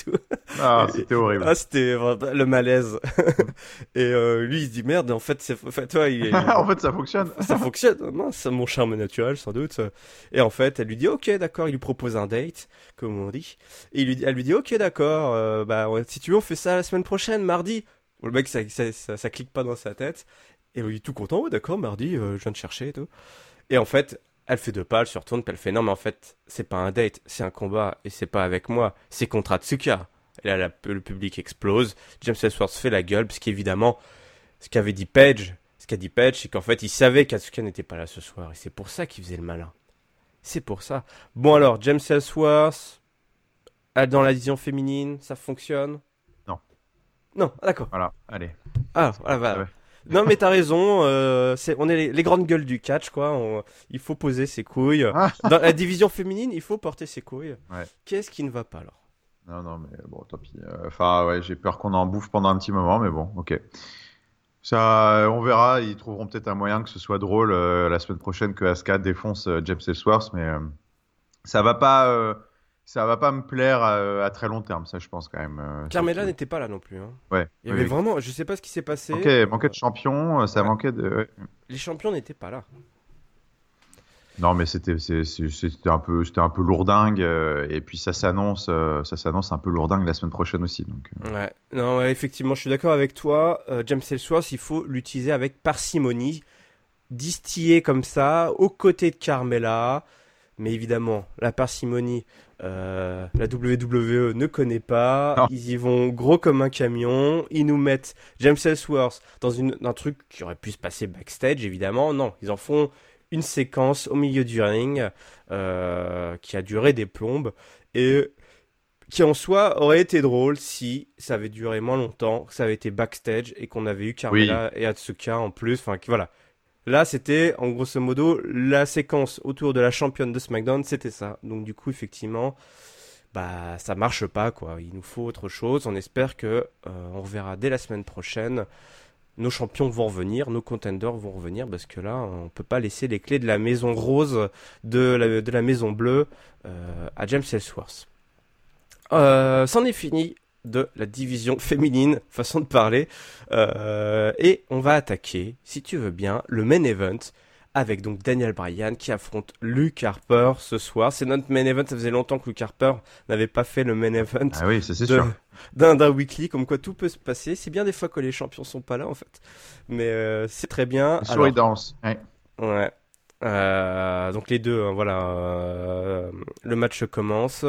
Ah, Et- c'était horrible. ah, c'était vraiment le malaise. Et euh, lui, il se dit merde, en fait, c'est, en fait, toi, il, il- En fait, ça fonctionne. ça fonctionne. Non, c'est mon charme naturel, sans doute. Et en fait, elle lui dit ok, d'accord. Il lui propose un date, comme on dit. Et il lui, dit- elle lui dit ok, d'accord. euh, bah, ouais, si tu veux, on fait ça la semaine prochaine, mardi. Bon, le mec, ça, ça, ça, ça clique pas dans sa tête. Et il est tout content. Ouais, d'accord, mardi, euh, je viens de chercher et tout. Et en fait, elle fait deux pas, elle se retourne, puis elle fait non, mais en fait, c'est pas un date, c'est un combat, et c'est pas avec moi, c'est contre Atsuka. Et là, la- le public explose. James Ellsworth fait la gueule, puisqu'évidemment, ce qu'avait dit Page, ce qu'a dit Page, c'est qu'en fait, il savait qu'Atsuka n'était pas là ce soir, et c'est pour ça qu'il faisait le malin. C'est pour ça. Bon alors, James Ellsworth, elle, dans la division féminine, ça fonctionne? Non. Non, ah, d'accord. Voilà, allez. Ah, voilà, Ah voilà. ouais. Non, mais t'as raison, euh, c'est, on est les, les grandes gueules du catch, quoi. On- il faut poser ses couilles. Ah. Dans la division féminine, il faut porter ses couilles. Ouais. Qu'est-ce qui ne va pas alors? Non, non, mais bon, tant pis. Euh, Enfin, ouais, j'ai peur qu'on en bouffe pendant un petit moment, mais bon, ok. Ça, euh, on verra. Ils trouveront peut-être un moyen que ce soit drôle euh, la semaine prochaine que Asuka défonce euh, James Ellsworth, mais euh, ça va pas, euh, ça va pas me plaire à, à très long terme, ça, je pense quand même. euh, Carmela surtout. n'était pas là non plus, hein. Ouais. Il y Oui, avait oui. vraiment, je sais pas ce qui s'est passé. Manquait, manquait euh, de champion, euh, ça ouais. manquait de. Ouais. Les champions n'étaient pas là. Non, mais c'était, c'est- c'est- c'était un peu, c'était un peu lourdingue, euh, et puis ça s'annonce, euh, ça s'annonce un peu lourdingue la semaine prochaine aussi, donc. euh. Ouais. Non, ouais, effectivement, je suis d'accord avec toi. Euh, James Ellsworth, il faut l'utiliser avec parcimonie, distillé comme ça, aux côtés de Carmela. Mais évidemment, la parcimonie, euh, la W W E ne connaît pas. Non. Ils y vont gros comme un camion. Ils nous mettent James Ellsworth dans une, un truc qui aurait pu se passer backstage, évidemment. Non, ils en font une séquence au milieu du ring euh, qui a duré des plombes et qui en soi aurait été drôle si ça avait duré moins longtemps, que ça avait été backstage et qu'on avait eu Oui. Carmela et Atsuka en plus. Enfin, que- voilà. Là, c'était, en grosso modo, la séquence autour de la championne de SmackDown, c'était ça. Donc, du coup, effectivement, bah, ça marche pas, quoi. Il nous faut autre chose. On espère que, euh, on reverra dès la semaine prochaine. Nos champions vont revenir, nos contenders vont revenir, parce que là, on peut pas laisser les clés de la maison rose, de la, de la maison bleue, euh, à James Ellsworth. Euh, c'en est fini de la division féminine, façon de parler. Euh, et on va attaquer, si tu veux bien, le main event avec donc Daniel Bryan qui affronte Luke Harper ce soir. C'est notre main event, ça faisait longtemps que Luke Harper n'avait pas fait le main event Ah oui, ça c'est de- sûr. d'un d'un weekly, comme quoi tout peut se passer. C'est bien des fois que les champions sont pas là en fait, mais euh, c'est très bien. Sur Alors, les danses. Ouais. ouais. Euh, donc les deux, hein, voilà, euh, le match commence.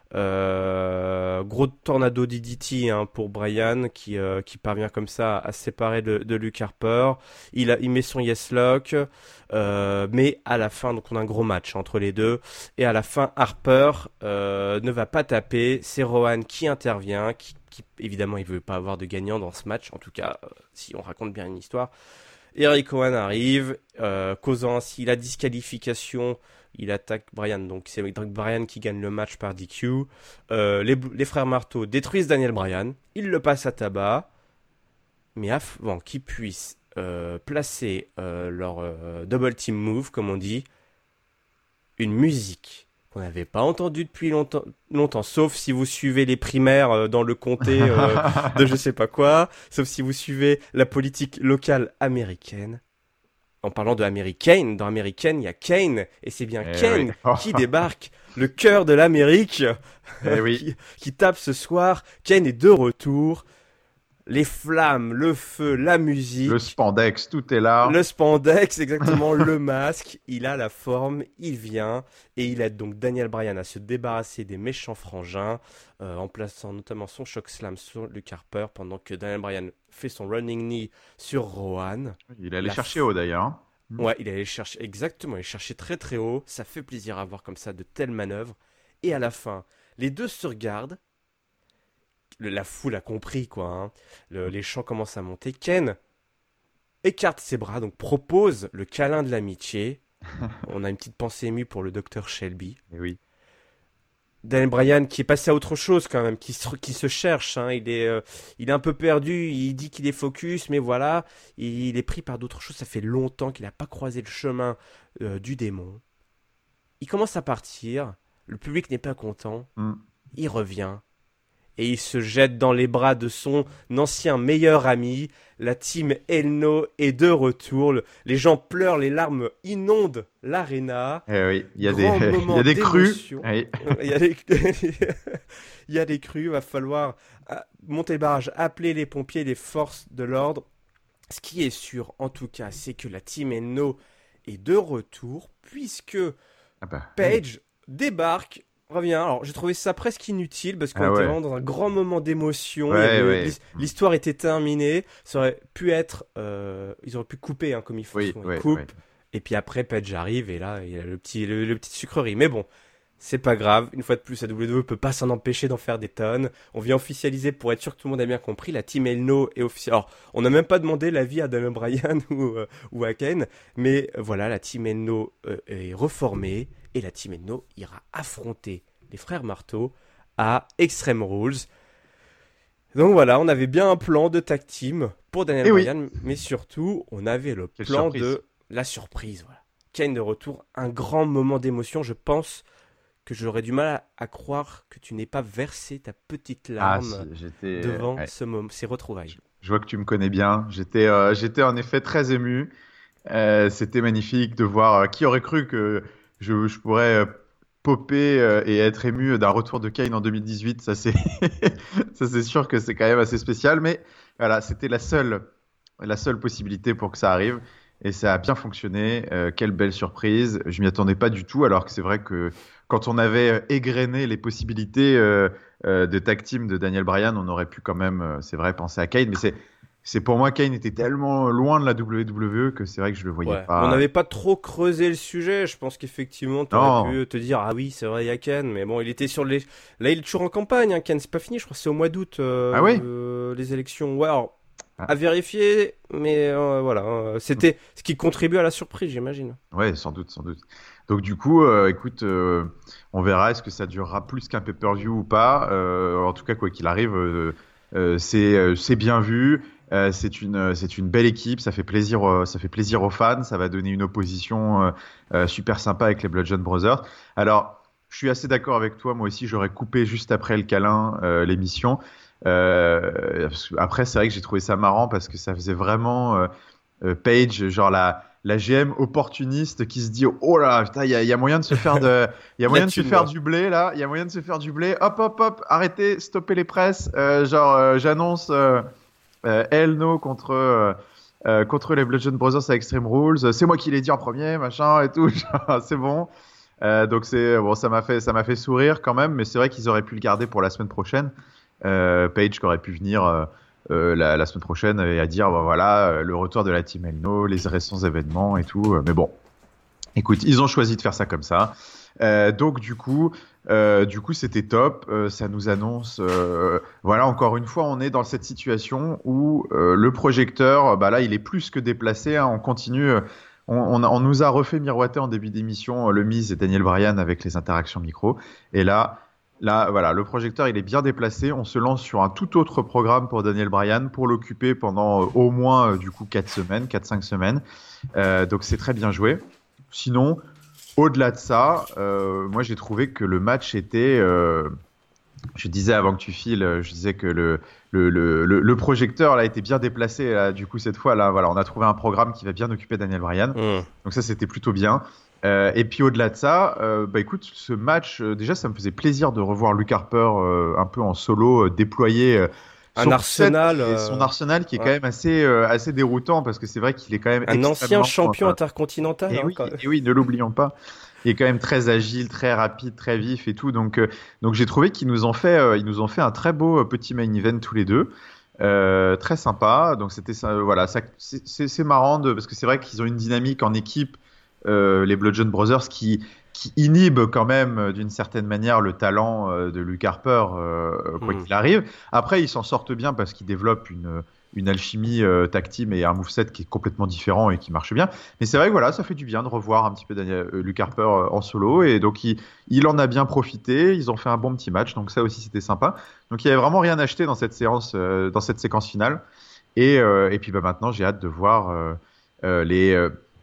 Euh, gros tornado D D T hein, pour Bryan qui, euh, qui parvient comme ça à se séparer de, de Luke Harper. Il, a, il met son yes lock, euh, mais à la fin, donc on a un gros match entre les deux. Et à la fin, Harper euh, ne va pas taper. C'est Rowan qui intervient, qui, qui évidemment il veut pas avoir de gagnant dans ce match. En tout cas, euh, si on raconte bien une histoire. Eric Owen arrive, euh, causant ainsi la disqualification. Il attaque Bryan, donc c'est Bryan qui gagne le match par D Q. Euh, les, les frères Marteau détruisent Daniel Bryan. Ils le passent à tabac. Mais avant qu'ils puissent euh, placer euh, leur euh, double team move, comme on dit, une musique qu'on n'avait pas entendue depuis longtemps, longtemps, sauf si vous suivez les primaires euh, dans le comté euh, de je sais pas quoi, sauf si vous suivez la politique locale américaine. En parlant de American, dans American, il y a Kane, et c'est bien Eh Kane oui. qui débarque, le cœur de l'Amérique, Eh oui. qui, qui tape ce soir. Kane est de retour. Les flammes, le feu, la musique, Le spandex, tout est là. le spandex, exactement, le masque, il a la forme, il vient, et il aide donc Daniel Bryan à se débarrasser des méchants frangins, euh, en plaçant notamment son choc slam sur Luke Harper, pendant que Daniel Bryan fait son running knee sur Rowan. Il allait La chercher f- haut d'ailleurs. hein. Ouais, il allait chercher, exactement, il allait chercher très très haut, ça fait plaisir à voir comme ça de telles manœuvres, et à la fin, les deux se regardent, le- la foule a compris quoi, hein. Le- les chants commencent à monter, Ken écarte ses bras, donc propose le câlin de l'amitié. On a une petite pensée émue pour le docteur Shelby. Eh oui. Daniel Bryan qui est passé à autre chose quand même, qui se, qui se cherche, hein. Il est, euh, il est un peu perdu, il dit qu'il est focus, mais voilà, il est pris par d'autres choses. Ça fait longtemps qu'il n'a pas croisé le chemin euh, du démon. Il commence à partir, le public n'est pas content, Mm. il revient, et il se jette dans les bras de son ancien meilleur ami. La team Hell No est de retour. Le- Les gens pleurent, les larmes inondent l'arena. Eh oui, il y a des, Grand il y moment a des crues. d'émotion. Oui. Il y a des, il y a des crues, il va falloir ah, monter le barrage, appeler les pompiers, les forces de l'ordre. Ce qui est sûr, en tout cas, c'est que la team Hell No est de retour, puisque Ah bah, oui. Page débarque, revient. Alors, j'ai trouvé ça presque inutile parce qu'on Ah était ouais. vraiment dans un grand moment d'émotion. Il y Ouais, avait- ouais. l'his- L'histoire était terminée. Ça aurait pu être. euh, ils auraient pu couper hein, comme il faut. Oui, souvent, ils ouais, coupent. ouais. Et puis après, Page arrive et là, il y a le petit, le, le petit sucrerie. Mais bon, c'est pas grave. Une fois de plus, la W W E peut pas s'en empêcher d'en faire des tonnes. On vient officialiser pour être sûr que tout le monde a bien compris. La team Hell No est officielle. Alors, on n'a même pas demandé l'avis à Daniel Bryan ou, euh, ou à Ken. Mais euh, voilà, la team Hell No euh, est reformée. Et la team Hell No ira affronter les frères Marteau à Extreme Rules. Donc voilà, on avait bien un plan de tag team pour Daniel Eh oui. Bryan, mais surtout, on avait le Quelle plan surprise. de la surprise. Voilà. Kane de retour, un grand moment d'émotion. Je pense que j'aurais du mal à, à croire que tu n'aies pas versé ta petite Ah, larme si, j'étais. devant ouais. ce moment, ces retrouvailles. Je vois que tu me connais bien. J'étais, euh, j'étais en effet très ému. Euh, c'était magnifique de voir. euh, qui aurait cru que je, je pourrais euh, popper euh, et être ému d'un retour de Kane en deux mille dix-huit. Ça, c'est, ça, c'est sûr que c'est quand même assez spécial. Mais voilà, c'était la seule, la seule possibilité pour que ça arrive. Et ça a bien fonctionné. Euh, quelle belle surprise. Je m'y attendais pas du tout. Alors que c'est vrai que quand on avait euh, égrené les possibilités euh, euh, de tag team de Daniel Bryan, on aurait pu quand même, euh, c'est vrai, penser à Kane. Mais c'est, c'est pour moi, Kane était tellement loin de la W W E que c'est vrai que je le voyais Ouais. pas. On n'avait pas trop creusé le sujet. Je pense qu'effectivement, tu Non. aurais pu te dire ah oui, c'est vrai, il y a Ken, mais bon, il était sur les. Là, il est toujours en campagne. Hein, Ken, c'est pas fini. Je crois que c'est au mois d'août euh, Ah oui euh, les élections. Ouais, alors, Ah. à vérifier, mais euh, voilà, euh, c'était ce qui contribue à la surprise, j'imagine. Ouais, sans doute, sans doute. Donc du coup, euh, écoute, euh, on verra est-ce que ça durera plus qu'un pay-per-view ou pas. Euh, en tout cas, quoi qu'il arrive, euh, euh, c'est euh, c'est bien vu. Euh, c'est une euh, c'est une belle équipe. Ça fait plaisir, euh, ça fait plaisir aux fans. Ça va donner une opposition euh, euh, super sympa avec les Bludgeon Brothers. Alors, je suis assez d'accord avec toi. Moi aussi, j'aurais coupé juste après le câlin euh, l'émission. Euh, parce que après, c'est vrai que j'ai trouvé ça marrant parce que ça faisait vraiment euh, euh, Paige, genre la, la G M opportuniste qui se dit oh là, putain, il y a, il y a moyen de se faire de, il y a moyen de se thune, faire là. du blé là, il y a moyen de se faire du blé. Hop, hop, hop, arrêtez, stoppez les presses. Euh, genre, euh, j'annonce euh, euh, Hell No contre euh, euh, contre les Bludgeon Brothers à Extreme Rules. C'est moi qui l'ai dit en premier, machin et tout. Genre, c'est bon. Euh, donc c'est bon, ça m'a fait ça m'a fait sourire quand même, mais c'est vrai qu'ils auraient pu le garder pour la semaine prochaine. Euh, Page qui aurait pu venir euh, euh, la, la semaine prochaine et à dire bah, voilà euh, le retour de la team Hell No, les récents événements et tout. Euh, mais bon, écoute, ils ont choisi de faire ça comme ça. Euh, donc du coup, euh, du coup c'était top. Euh, ça nous annonce, euh, voilà encore une fois, on est dans cette situation où euh, le projecteur, bah là, il est plus que déplacé. Hein, on continue. euh, On, on, a- on nous a refait miroiter en début d'émission euh, le Miz et Daniel Bryan avec les interactions micro. Et là, là, voilà, le projecteur il est bien déplacé. On se lance sur un tout autre programme pour Daniel Bryan pour l'occuper pendant euh, au moins euh, du coup quatre semaines, quatre cinq semaines. Euh, donc c'est très bien joué. Sinon, au-delà de ça, euh, moi j'ai trouvé que le match était. euh, je disais avant que tu files, euh, je disais que le, le, le, le, le projecteur là était bien déplacé. Là, du coup, cette fois, là, voilà, on a trouvé un programme qui va bien occuper Daniel Bryan. Hum. Donc ça, c'était plutôt bien. Euh, et puis au-delà de ça, euh, bah écoute, ce match, euh, déjà, ça me faisait plaisir de revoir Luke Harper euh, un peu en solo, euh, déployer euh, Un son arsenal, set et euh, son arsenal qui est ouais. quand même assez, euh, assez déroutant parce que c'est vrai qu'il est quand même Un ancien extrêmement- champion enfin, intercontinental. et hein, oui, quand- et oui, ne l'oublions pas. Il est quand même très agile, très rapide, très vif et tout. Donc, euh, donc j'ai trouvé qu'ils nous ont fait, euh, ils nous ont fait un très beau euh, petit main event tous les deux, Euh, très sympa. Donc c'était ça, euh, voilà, ça, c'est, c'est, c'est marrant de, parce que c'est vrai qu'ils ont une dynamique en équipe, euh, les Bludgeon Brothers, qui qui inhibe quand même euh, d'une certaine manière le talent euh, de Luke Harper, euh, quoi Hmm. qu'il arrive. Après, ils s'en sortent bien parce qu'ils développent une une alchimie euh, tag team et un moveset qui est complètement différent et qui marche bien. Mais c'est vrai que voilà, ça fait du bien de revoir un petit peu Daniel, euh, Luke Harper euh, en solo. Et donc, il, il en a bien profité. Ils ont fait un bon petit match. Donc, ça aussi, c'était sympa. Donc, il n'y avait vraiment rien acheté dans cette séance, euh, dans cette séquence finale. Et, euh, et puis, bah, maintenant, j'ai hâte de voir euh, euh, les, euh,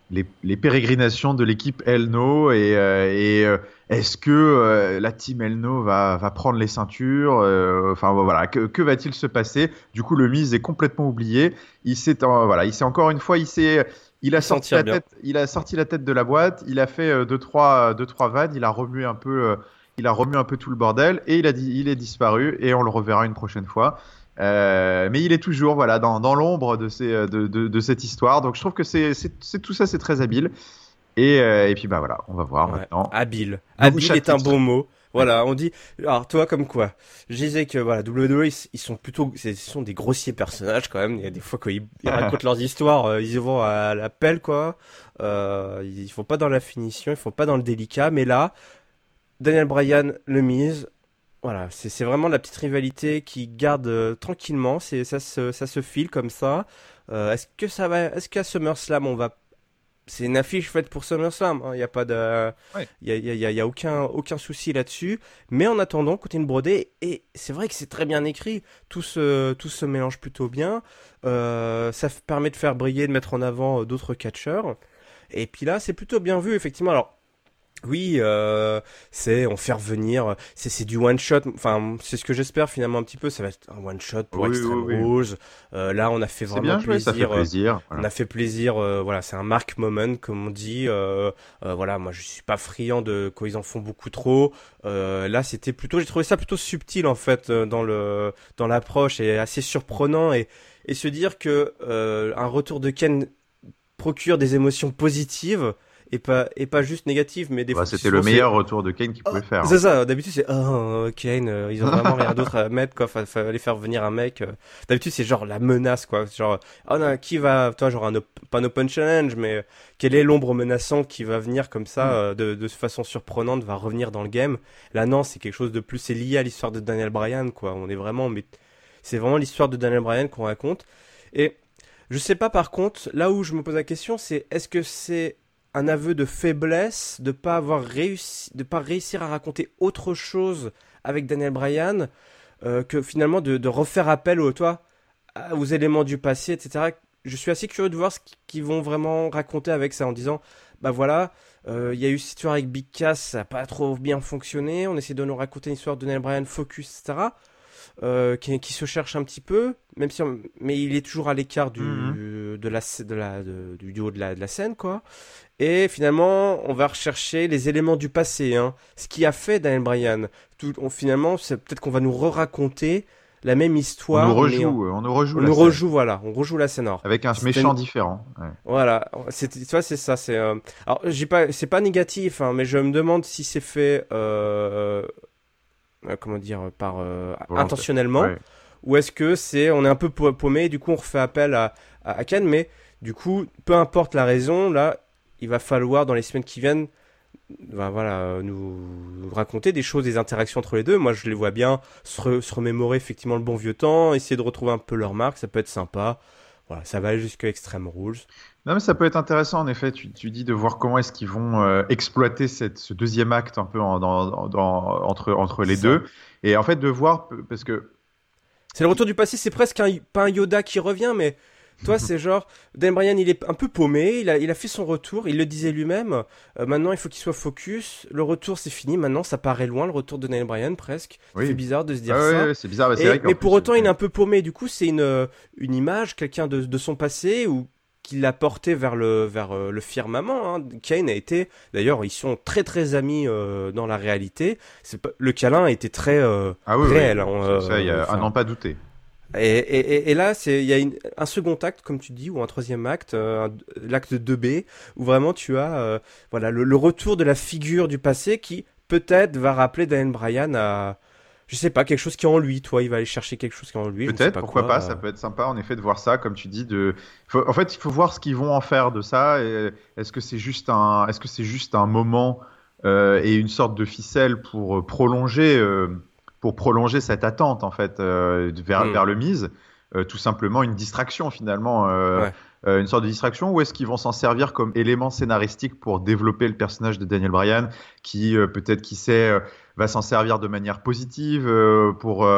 les, les pérégrinations de l'équipe Elno et, euh, et euh, est-ce que euh, la team Elno va, va prendre les ceintures euh, enfin voilà, que, que va-t-il se passer? Du coup, le Miz est complètement oublié. Il s'est euh, voilà, il s'est encore une fois, il s'est il a Il s'en sorti tire la bien. tête, il a sorti la tête de la boîte, il a fait euh, deux trois deux trois vannes, il a remué un peu euh, il a remué un peu tout le bordel et il a dit il est disparu et on le reverra une prochaine fois. Euh, mais il est toujours voilà dans, dans l'ombre de, ces, de, de, de cette histoire. Donc je trouve que c'est, c'est, c'est tout ça, c'est très habile. Et, euh, et puis bah voilà, on va voir Ouais. maintenant. Habile. Nouveau Habile est un chapitre. bon mot. Ouais. Voilà, on dit. Alors toi, comme quoi? Je disais que voilà, W W E, ils, ils sont plutôt, c'est- ce sont des grossiers personnages quand même. Il y a des fois quand ils, ils racontent leurs histoires, euh, ils y vont à la pelle quoi. Euh, ils font pas dans la finition, ils font pas dans le délicat. Mais là, Daniel Bryan, le Miz, voilà, c'est c'est vraiment la petite rivalité qui garde euh, tranquillement. C'est ça se ça se file comme ça. Euh, est-ce que ça va? Est-ce qu'à SummerSlam on va c'est une affiche faite pour SummerSlam. Il n'y a pas de, Ouais. il y a, y a, y a- y a aucun, aucun souci là-dessus. Mais en attendant, continue de broder. Et c'est vrai que c'est très bien écrit. Tout se, tout se mélange plutôt bien. Euh, ça f- permet de faire briller, de mettre en avant euh, d'autres catcheurs. Et puis là, c'est plutôt bien vu, effectivement. Alors, oui, euh, c'est on fait revenir, c'est c'est du one shot. Enfin, c'est ce que j'espère finalement un petit peu. Ça va être un one shot pour Oui, Extreme oui, oui. Rules. Euh, là, on a fait C'est vraiment bien joué, ça fait plaisir. euh, plaisir. on Voilà. a fait plaisir, euh, voilà, c'est un mark moment comme on dit. Euh, euh, voilà, moi je suis pas friand de quand ils en font beaucoup trop. Euh, là, c'était plutôt, j'ai trouvé ça plutôt subtil en fait euh, dans le dans l'approche et assez surprenant et et se dire que euh, un retour de Ken procure des émotions positives et pas et pas juste négatives, mais des Bah, fois c'était souvent le c'est meilleur retour de Kane qu'il oh, pouvait faire. c'est ça, d'habitude c'est oh Kane, euh, ils ont vraiment rien d'autre à mettre quoi, fa- fallait faire venir un mec. euh. D'habitude c'est genre la menace quoi, genre oh non, qui va, toi genre un op- pas un open challenge mais euh, quelle est l'ombre menaçante qui va venir comme ça Mm. euh, de de façon surprenante va revenir dans le game. Là non, c'est quelque chose de plus, c'est lié à l'histoire de Daniel Bryan quoi. On est vraiment mais c'est vraiment l'histoire de Daniel Bryan qu'on raconte et je sais pas par contre, là où je me pose la question c'est est-ce que c'est un aveu de faiblesse de pas avoir réussi, de pas réussir à raconter autre chose avec Daniel Bryan euh, que finalement de, de refaire appel aux, toi, à- aux éléments du passé, et cetera. Je suis assez curieux de voir ce qu'ils vont vraiment raconter avec ça en disant bah voilà, euh, il y a eu cette histoire avec Big Cass, ça n'a pas trop bien fonctionné, on essaie de nous raconter une histoire de Daniel Bryan focus, et cetera euh, qui, qui se cherche un petit peu, même si on- mais il est toujours à l'écart du, Mhm. de la, de la, de- du duo de la, de la scène, quoi. Et finalement, on va rechercher les éléments du passé, hein. Ce qui a fait Daniel Bryan. Tout, on, finalement, c'est peut-être qu'on va nous re-raconter la même On nous histoire, mais en- rejoue, euh, on nous rejoue on la nous scène rejoue, voilà, on rejoue la scène. Alors, avec un c'était méchant une- différent. Ouais. voilà, c'est, tu vois, c'est ça, c'est, euh, alors, j'ai pas, c'est pas négatif, hein, mais je me demande si c'est fait, euh, euh, comment dire, par, euh, Volontaire. intentionnellement, Ouais. ou est-ce que c'est on est un peu pau- paumé et du coup on refait appel à, à, à Ken, mais du coup peu importe la raison, là il va falloir dans les semaines qui viennent ben, voilà, nous, nous raconter des choses, des interactions entre les deux. Moi je les vois bien se, re- se remémorer effectivement le bon vieux temps, essayer de retrouver un peu leur marque, ça peut être sympa. Voilà, ça va aller jusqu'à Extreme Rules. Non, mais ça peut être intéressant en effet. Tu, tu dis de voir comment est-ce qu'ils vont euh, exploiter cette, ce deuxième acte un peu en- dans- dans- entre, entre les Ça. deux. Et en fait, de voir, parce que C'est le retour du passé, c'est presque un, pas un Yoda qui revient, mais toi, c'est genre, Dan Bryan, il est un peu paumé, il a, il a fait son retour, il le disait lui-même, euh, maintenant il faut qu'il soit focus, le retour c'est fini, maintenant ça paraît loin, le retour de Daniel Bryan presque, Oui. c'est bizarre de se dire Ah ouais, ça. ouais, c'est bizarre. Bah, c'est Et- vrai qu'en mais plus, pour autant, il est euh, un peu paumé, du coup, c'est une, euh, une image, quelqu'un de, de son passé, ou qui l'a porté vers le, vers euh, le firmament. Hein. Kane a été, d'ailleurs, ils sont très très amis euh, dans la réalité. C'est pas, le câlin a été très euh, ah oui, oui, réel. oui. hein, Ça, euh, ça, il y a enfin, à n'en pas douter. et, et, et- et là, c'est il y a une- un second acte, comme tu dis, ou un troisième acte, euh, un- l'acte deux B, où vraiment tu as euh, voilà le, le retour de la figure du passé qui peut-être va rappeler Daniel Bryan à, je sais pas, quelque chose qui est en lui. Toi, il va aller chercher quelque chose qui est en lui. je ne sais Peut-être, pas pourquoi quoi, pas, ça euh. peut être sympa en effet de voir ça, comme tu dis. De... faut- en fait, il faut voir ce qu'ils vont en faire de ça. Et est-ce que c'est juste un, est-ce que c'est juste un moment euh, et une sorte de ficelle pour euh, prolonger, euh, pour prolonger cette attente en fait euh, vers, Mm. vers le mise, euh, tout simplement une distraction finalement, euh, Ouais. euh, une sorte de distraction, ou est-ce qu'ils vont s'en servir comme élément scénaristique pour développer le personnage de Daniel Bryan, qui euh, peut-être qui sait euh, va s'en servir de manière positive euh, pour euh,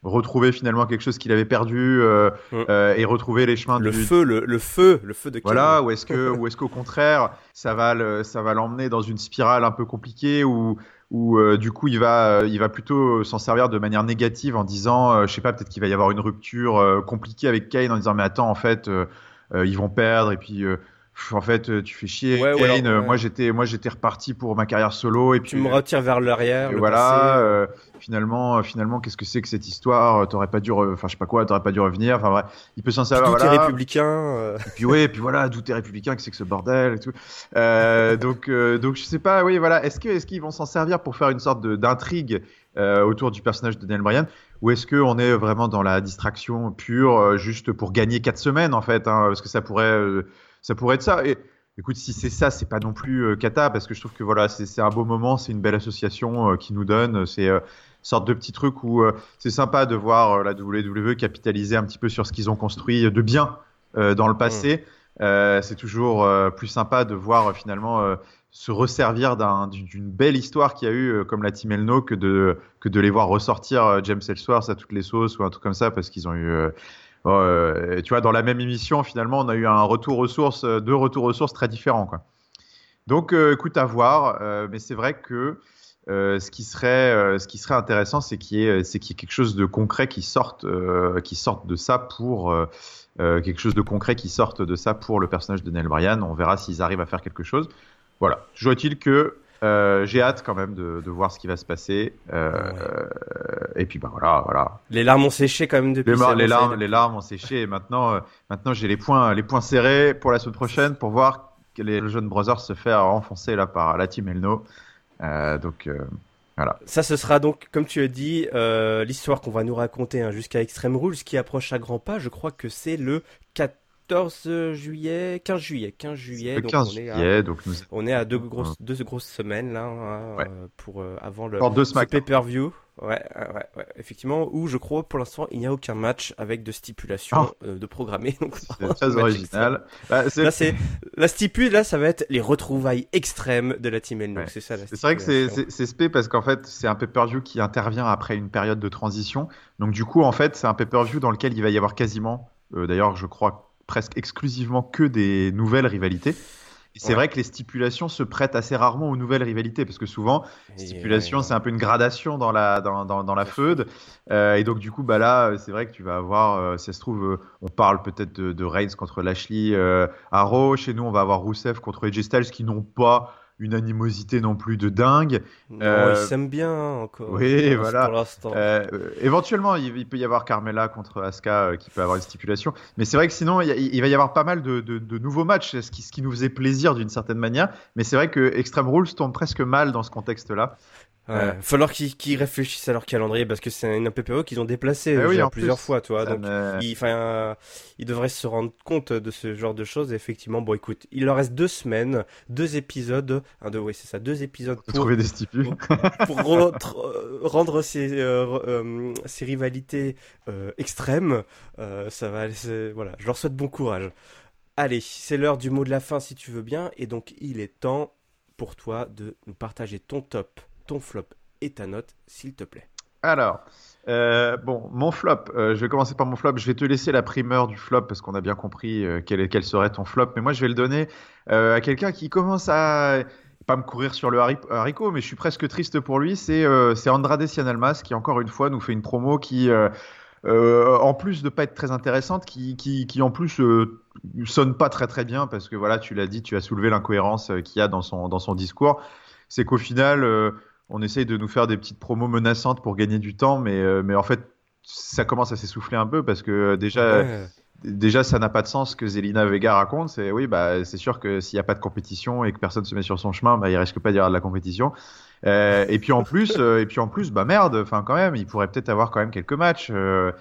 retrouver finalement quelque chose qu'il avait perdu euh, Mm. euh, et retrouver les chemins Le du feu, le, le feu, le feu de Kane. voilà, ou est-ce que ou est-ce qu'au contraire ça va le, ça va l'emmener dans une spirale un peu compliquée où où euh, du coup il va euh, il va plutôt s'en servir de manière négative en disant euh, je sais pas, peut-être qu'il va y avoir une rupture euh, compliquée avec Kane en disant mais attends, en fait euh, euh, ils vont perdre et puis euh, pff, en fait euh, tu fais chier Ouais, ou alors, Kane, euh, moi ouais. j'étais moi j'étais reparti pour ma carrière solo et Tu puis me retires vers l'arrière, et le voilà, passé. euh, finalement, euh, finalement, qu'est-ce que c'est que cette histoire? T'aurais pas dû, re- enfin, je sais pas quoi, t'aurais pas dû revenir. Enfin, bref, il peut s'en Puis servir, d'où t'es voilà. républicain. euh. Et puis ouais, et puis voilà, d'où t'es républicain, que c'est que ce bordel et tout. Euh, donc, euh, donc, je sais pas, oui, voilà. Est-ce que, est-ce qu'ils vont s'en servir pour faire une sorte de, d'intrigue euh, autour du personnage de Daniel Bryan, ou est-ce que on est vraiment dans la distraction pure, euh, juste pour gagner quatre semaines en fait, hein, parce que ça pourrait, euh, ça pourrait être ça. Et écoute, si c'est ça, c'est pas non plus euh, cata, parce que je trouve que voilà, c'est, c'est un beau moment, c'est une belle association euh, qui nous donne, c'est euh, sorte de petit truc où euh, c'est sympa de voir euh, la W W E capitaliser un petit peu sur ce qu'ils ont construit de bien euh, dans le Mm. passé. Euh, c'est toujours euh, plus sympa de voir euh, finalement euh, se resservir d'un, d'une, d'une belle histoire qu'il y a eu euh, comme la Team Elno que de, que de les voir ressortir euh, James Ellsworth à toutes les sauces ou un truc comme ça parce qu'ils ont eu. Euh, euh, tu vois, dans la même émission, finalement, on a eu un retour aux sources, euh, deux retours aux sources très différents, quoi. Donc, euh, écoute, à voir. Euh, mais c'est vrai que euh, ce qui serait, euh, ce qui serait intéressant, c'est qu'il y ait, c'est qu'il y ait quelque chose de concret qui sorte, euh, qui sorte de ça pour euh, euh, quelque chose de concret qui sorte de ça pour le personnage de Daniel Bryan. On verra s'ils arrivent à faire quelque chose. Voilà. Toujours est-il que euh, j'ai hâte quand même de, de voir ce qui va se passer. Euh, Ouais. et puis bah voilà, voilà. Les larmes ont séché quand même depuis. Les, c'est mar- les annoncé larmes, depuis. les larmes ont séché et maintenant, euh, maintenant j'ai les poings, les poings serrés pour la semaine prochaine pour voir que les jeunes brothers se faire enfoncer là par la team Elno. Euh, donc euh, voilà. Ça, ce sera donc, comme tu as dit, euh, l'histoire qu'on va nous raconter hein, jusqu'à Extreme Rules, qui approche à grands pas. Je crois que c'est le quatorze juillet, quinze juillet, quinze C'est juillet. le Donc quinze on est à, juillet, donc nous on est à deux euh, grosses, deux grosses semaines là hein, ouais, euh, pour euh, avant le encore deux ce SmackDown. pay-per-view. Ouais, ouais, ouais, ouais, effectivement. Où je crois pour l'instant il n'y a aucun match avec de Oh, stipulation euh, de programmé. Donc c'est un très match extrême. original. Bah, c'est Là c'est la stipule. Là ça va être les retrouvailles extrêmes de la Team Elno. ouais. C'est ça la C'est vrai que c'est stipulation. c'est- c'est spé parce qu'en fait c'est un pay-per-view qui intervient après une période de transition. Donc du coup en fait c'est un pay-per-view dans lequel il va y avoir quasiment, euh, d'ailleurs je crois presque exclusivement que des nouvelles rivalités. Et c'est Ouais. vrai que les stipulations se prêtent assez rarement aux nouvelles rivalités parce que souvent Et ouais, stipulation ouais, c'est un peu une gradation dans la dans, dans, dans la bien sûr. feud. Euh, et donc du coup bah là c'est vrai que tu vas avoir euh, si ça se trouve euh, on parle peut-être de, de Reigns contre Lashley euh, à Raw. Chez nous on va avoir Rusev contre A J Styles qui n'ont pas une animosité non plus de dingue. Non, ils Euh, s'aiment bien encore oui, pour l'ins- pour voilà. l'instant. Euh, euh, éventuellement, il, il peut y avoir Carmella contre Asuka euh, qui peut avoir une stipulation. Mais c'est vrai que sinon, il, y a- il va y avoir pas mal de, de- de nouveaux matchs, ce qui, ce qui nous faisait plaisir d'une certaine manière. Mais c'est vrai que Extreme Rules tombe presque mal dans ce contexte-là. Euh, Ouais, falloir qu'ils qu'ils réfléchissent à leur calendrier parce que c'est une P P O qu'ils ont déplacé eh oui, déjà en plusieurs plus, fois, tu vois. ça Donc, me- ils, enfin, euh, ils devraient se rendre compte de ce genre de choses. Et effectivement, bon, écoute, il leur reste deux semaines, deux épisodes, un, deux, oui, c'est ça, deux épisodes faut pour trouver des stipules. pour, pour re- euh, rendre ces euh, re- euh, ces rivalités euh, extrêmes. Euh, ça va, c'est- voilà, je leur souhaite bon courage. Allez, c'est l'heure du mot de la fin si tu veux bien, et donc il est temps pour toi de nous partager ton top, ton flop et ta note, s'il te plaît. Alors, euh, bon, mon flop, euh, je vais commencer par mon flop. Je vais te laisser la primeur du flop parce qu'on a bien compris euh, quel, est- quel serait ton flop. Mais moi, je vais le donner euh, à quelqu'un qui commence à pas me courir sur le harri- haricot, mais je suis presque triste pour lui. C'est euh, c'est Andrade Cien Almas qui, encore une fois, nous fait une promo qui, euh, euh, en plus de pas être très intéressante, qui, qui, qui en plus euh, sonne pas très très bien parce que voilà, tu l'as dit, tu as soulevé l'incohérence euh, qu'il y a dans son, dans son discours. C'est qu'au final, euh, on essaye de nous faire des petites promos menaçantes pour gagner du temps, mais, euh, mais en fait, ça commence à s'essouffler un peu parce que euh, déjà, Ouais, déjà ça n'a pas de sens ce que Zelina Vega raconte. C'est oui, bah, c'est sûr que s'il n'y a pas de compétition et que personne se met sur son chemin, bah, il risque pas d'y avoir de la compétition. Euh, et puis en plus, euh, et puis en plus, bah merde, enfin quand même, il pourrait peut-être avoir quand même quelques matchs. Euh,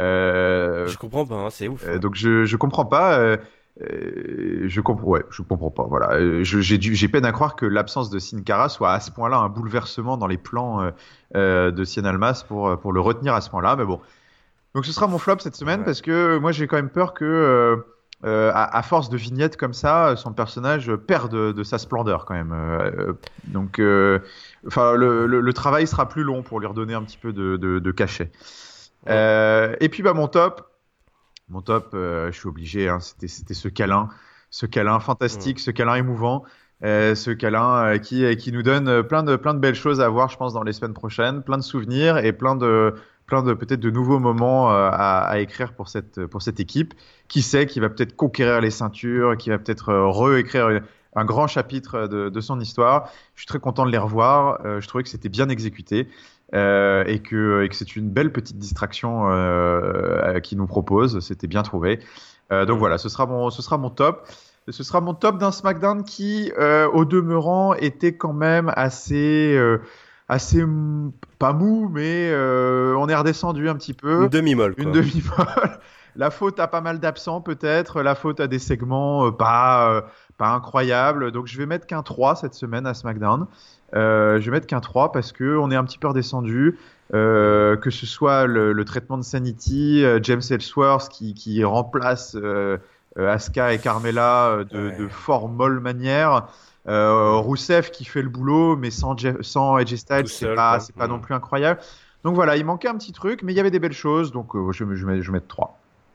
euh, je comprends pas, hein, c'est ouf. euh, Ouais. donc je je comprends pas. Euh, euh, je comprends, ouais, je comprends pas. Voilà, Euh, je- j'ai dû- j'ai peine à croire que l'absence de Sin Cara soit à ce point-là un bouleversement dans les plans euh, euh, de Cien Almas pour pour le retenir à ce point-là. Mais bon, donc ce sera mon flop cette semaine Ouais. parce que moi j'ai quand même peur que euh, euh, à, à force de vignettes comme ça, son personnage perde de, de sa splendeur quand même. Euh, donc, euh, enfin, le, le, le travail sera plus long pour lui redonner un petit peu de, de, de cachet. Mm. Euh, et puis bah mon top, mon top, euh, je suis obligé, hein, c'était c'était ce câlin, ce câlin Mm. fantastique, ce câlin émouvant, euh, ce câlin euh, qui euh, qui nous donne euh, plein de plein de belles choses à voir, je pense, dans les semaines prochaines, plein de souvenirs et plein de plein de peut-être de nouveaux moments euh, à, à écrire pour cette pour cette équipe. Qui sait, qui va peut-être conquérir les ceintures, qui va peut-être euh, réécrire un grand chapitre de, de son histoire. Je suis très content de les revoir. Euh, je trouvais que c'était bien exécuté. Euh, et que, et que c'est une belle petite distraction euh, qu'ils nous proposent. C'était bien trouvé. Euh, donc Mm. voilà, ce sera mon, ce sera mon top. Ce sera mon top d'un SmackDown qui, euh, au demeurant, était quand même assez, euh, assez m- pas mou, mais euh, on est redescendu un petit Une peu, demi-molle, une quoi. demi-molle. La faute à pas mal d'absents peut-être, la faute à des segments euh, pas, euh, pas incroyables. Donc je vais mettre qu'un trois cette semaine à SmackDown. Euh, je vais mettre qu'un trois parce que on est un petit peu redescendu. Mm. Euh, que ce soit le, le traitement de Sanity, euh, James Ellsworth qui, qui remplace euh, euh, Asuka et Carmella euh, de, de Ouais. fort molle manière. Euh, Mm. Rousseff qui fait le boulot, mais sans, Jeff- sans A J Styles, Tout c'est seul, pas, quoi. c'est pas non Mm. plus incroyable. Donc voilà, il manquait un petit truc, mais il y avait des belles choses, donc euh, je, je, mets, je vais mettre trois.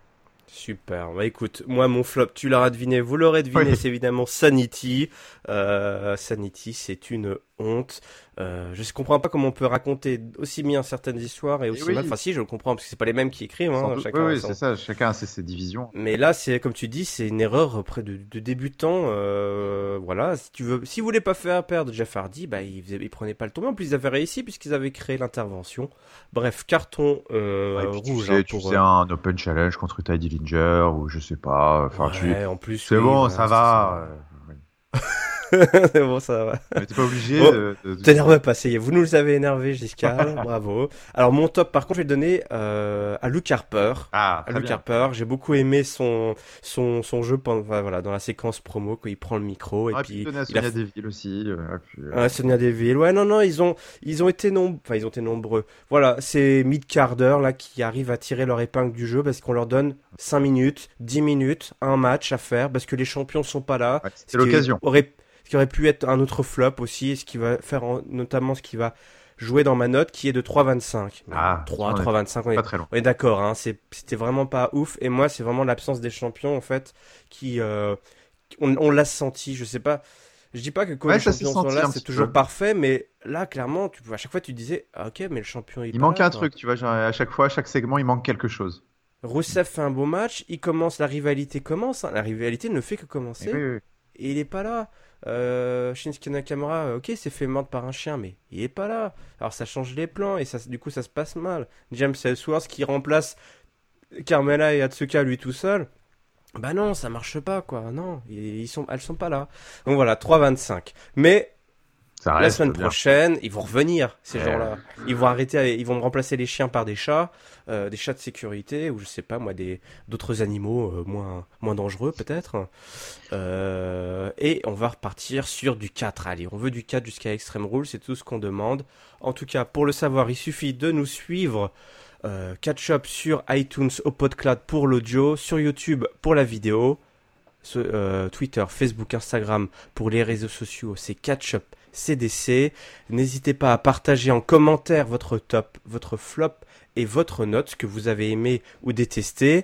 Super. Bah écoute, moi mon flop, tu l'auras deviné, vous l'aurez deviné, Oui. c'est évidemment Sanity. Euh, Sanity, c'est une honte. Euh, je ne comprends pas comment on peut raconter aussi bien certaines histoires et Et aussi mal. Enfin oui, si, je le comprends parce que c'est pas les mêmes qui écrivent, sans hein, doute. Oui, chacun a oui, c'est son. ça. Chacun a ses, ses divisions. Mais là, c'est comme tu dis, c'est une erreur auprès de, de débutants. Euh, voilà, si tu veux, si vous voulez pas faire perdre Jeff Hardy, bah ils, faisaient- ils prenaient pas le tournoi. En plus, ils avaient réussi puisqu'ils avaient créé l'intervention. Bref, carton Ouais, et euh, puis tu rouge hein, faisais, tu pour. faisais euh, un Open Challenge contre Ty Dillinger ou je sais pas. Enfin, tu, Ouais, en plus, c'est oui, bon, voilà, ça c'était ça. va. euh, oui. C'est bon, ça va. Mais t'es pas obligé Bon, de. de- de- t'énerve pas, ça y est, vous nous avez énervé, Giscal, bravo. Alors mon top, par contre, je vais le donner euh, à Luke Harper. Ah, À très Luke bien, très Harper, bien. j'ai beaucoup aimé son son son jeu pendant, enfin, voilà, dans la séquence promo quand il prend le micro On et aurait pu le puis donner à il a Sonia Deville aussi. euh, et puis, euh, ah, Sonia Deville. Ouais, non, non, ils ont, ils ont été nombreux. Enfin, ils ont été nombreux. Voilà, c'est mid-carder là qui arrivent à tirer leur épingle du jeu parce qu'on leur donne cinq minutes, dix minutes, un match à faire parce que les champions sont pas là. ouais, Ce c'était qui l'occasion. aurait, ce qui aurait pu être un autre flop aussi, et ce qui va faire en- notamment ce qui va jouer dans ma note qui est de trois virgule vingt-cinq. Mais bon, Ah, tu trois, m'en es trois virgule vingt-cinq, on pas est, très loin. on est d'accord, hein. C'est, c'était vraiment pas ouf. Et moi, c'est vraiment l'absence des champions en fait qui, euh, on, on l'a senti. Je sais pas. Je dis pas que quand Ouais, les ça s'est champions sont senti là, un c'est petit toujours peu. parfait, mais là, clairement, tu, à chaque fois, tu disais, ah, ok, mais le champion il est Il pas manque là, un quoi. truc, tu vois. Genre, à chaque fois, à chaque segment, il manque quelque chose. Rousseff fait un beau match, il commence, la rivalité commence, hein. La rivalité ne fait que Et oui, commencer, oui, oui. et il est pas là. Euh, Shinsuke Nakamura, euh, ok, s'est fait mordre par un chien, mais il est pas là. Alors ça change les plans, et ça, du coup, ça se passe mal. James Ellsworth qui remplace Carmella et Atsuka lui tout seul. Bah non, ça marche pas, quoi. Non, ils ils sont, elles sont pas là. Donc voilà, trois virgule vingt-cinq. Mais Ça la reste semaine bien. prochaine, ils vont revenir, ces Euh, gens-là. Ils vont arrêter, ils vont me remplacer les chiens par des chats, euh, des chats de sécurité, ou je sais pas, moi, des, d'autres animaux euh, moins, moins dangereux, peut-être. Euh, et on va repartir sur du quatre. Allez, on veut du quatre jusqu'à Extreme Rules, c'est tout ce qu'on demande. En tout cas, pour le savoir, il suffit de nous suivre. Euh, Catch Up sur iTunes au PodCloud pour l'audio, sur YouTube pour la vidéo, ce, euh, Twitter, Facebook, Instagram pour les réseaux sociaux, c'est Catch Up C D C. N'hésitez pas à partager en commentaire votre top, votre flop et votre note, ce que vous avez aimé ou détesté.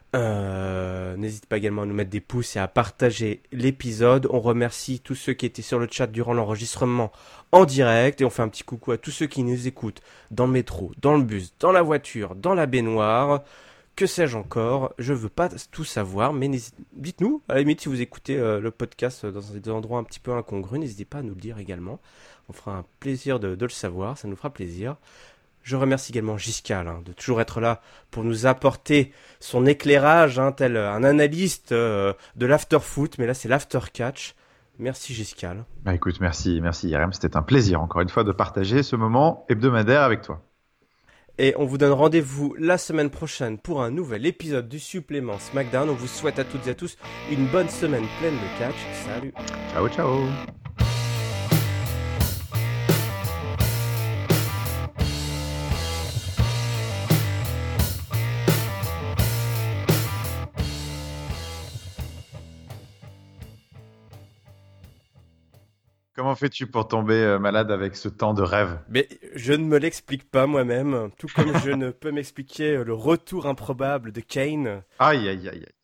Euh, n'hésitez pas également à nous mettre des pouces et à partager l'épisode. On remercie tous ceux qui étaient sur le chat durant l'enregistrement en direct et on fait un petit coucou à tous ceux qui nous écoutent dans le métro, dans le bus, dans la voiture, dans la baignoire. Que sais-je encore? Je veux pas tout savoir, mais dites-nous, à la limite, si vous écoutez euh, le podcast dans des endroits un petit peu incongrus, n'hésitez pas à nous le dire également. On fera un plaisir de, de le savoir, ça nous fera plaisir. Je remercie également Giscal hein, de toujours être là pour nous apporter son éclairage, hein, tel un analyste euh, de l'after-foot, mais là c'est l'after-catch. Merci Giscal. Bah écoute, merci, merci Yarem, c'était un plaisir encore une fois de partager ce moment hebdomadaire avec toi. Et on vous donne rendez-vous la semaine prochaine pour un nouvel épisode du supplément SmackDown. On vous souhaite à toutes et à tous une bonne semaine pleine de catch. Salut. Ciao, ciao. Comment fais-tu pour tomber euh, malade avec ce temps de rêve? Mais je ne me l'explique pas moi-même, tout comme je ne peux m'expliquer euh, le retour improbable de Kane. Aïe, aïe, aïe, aïe.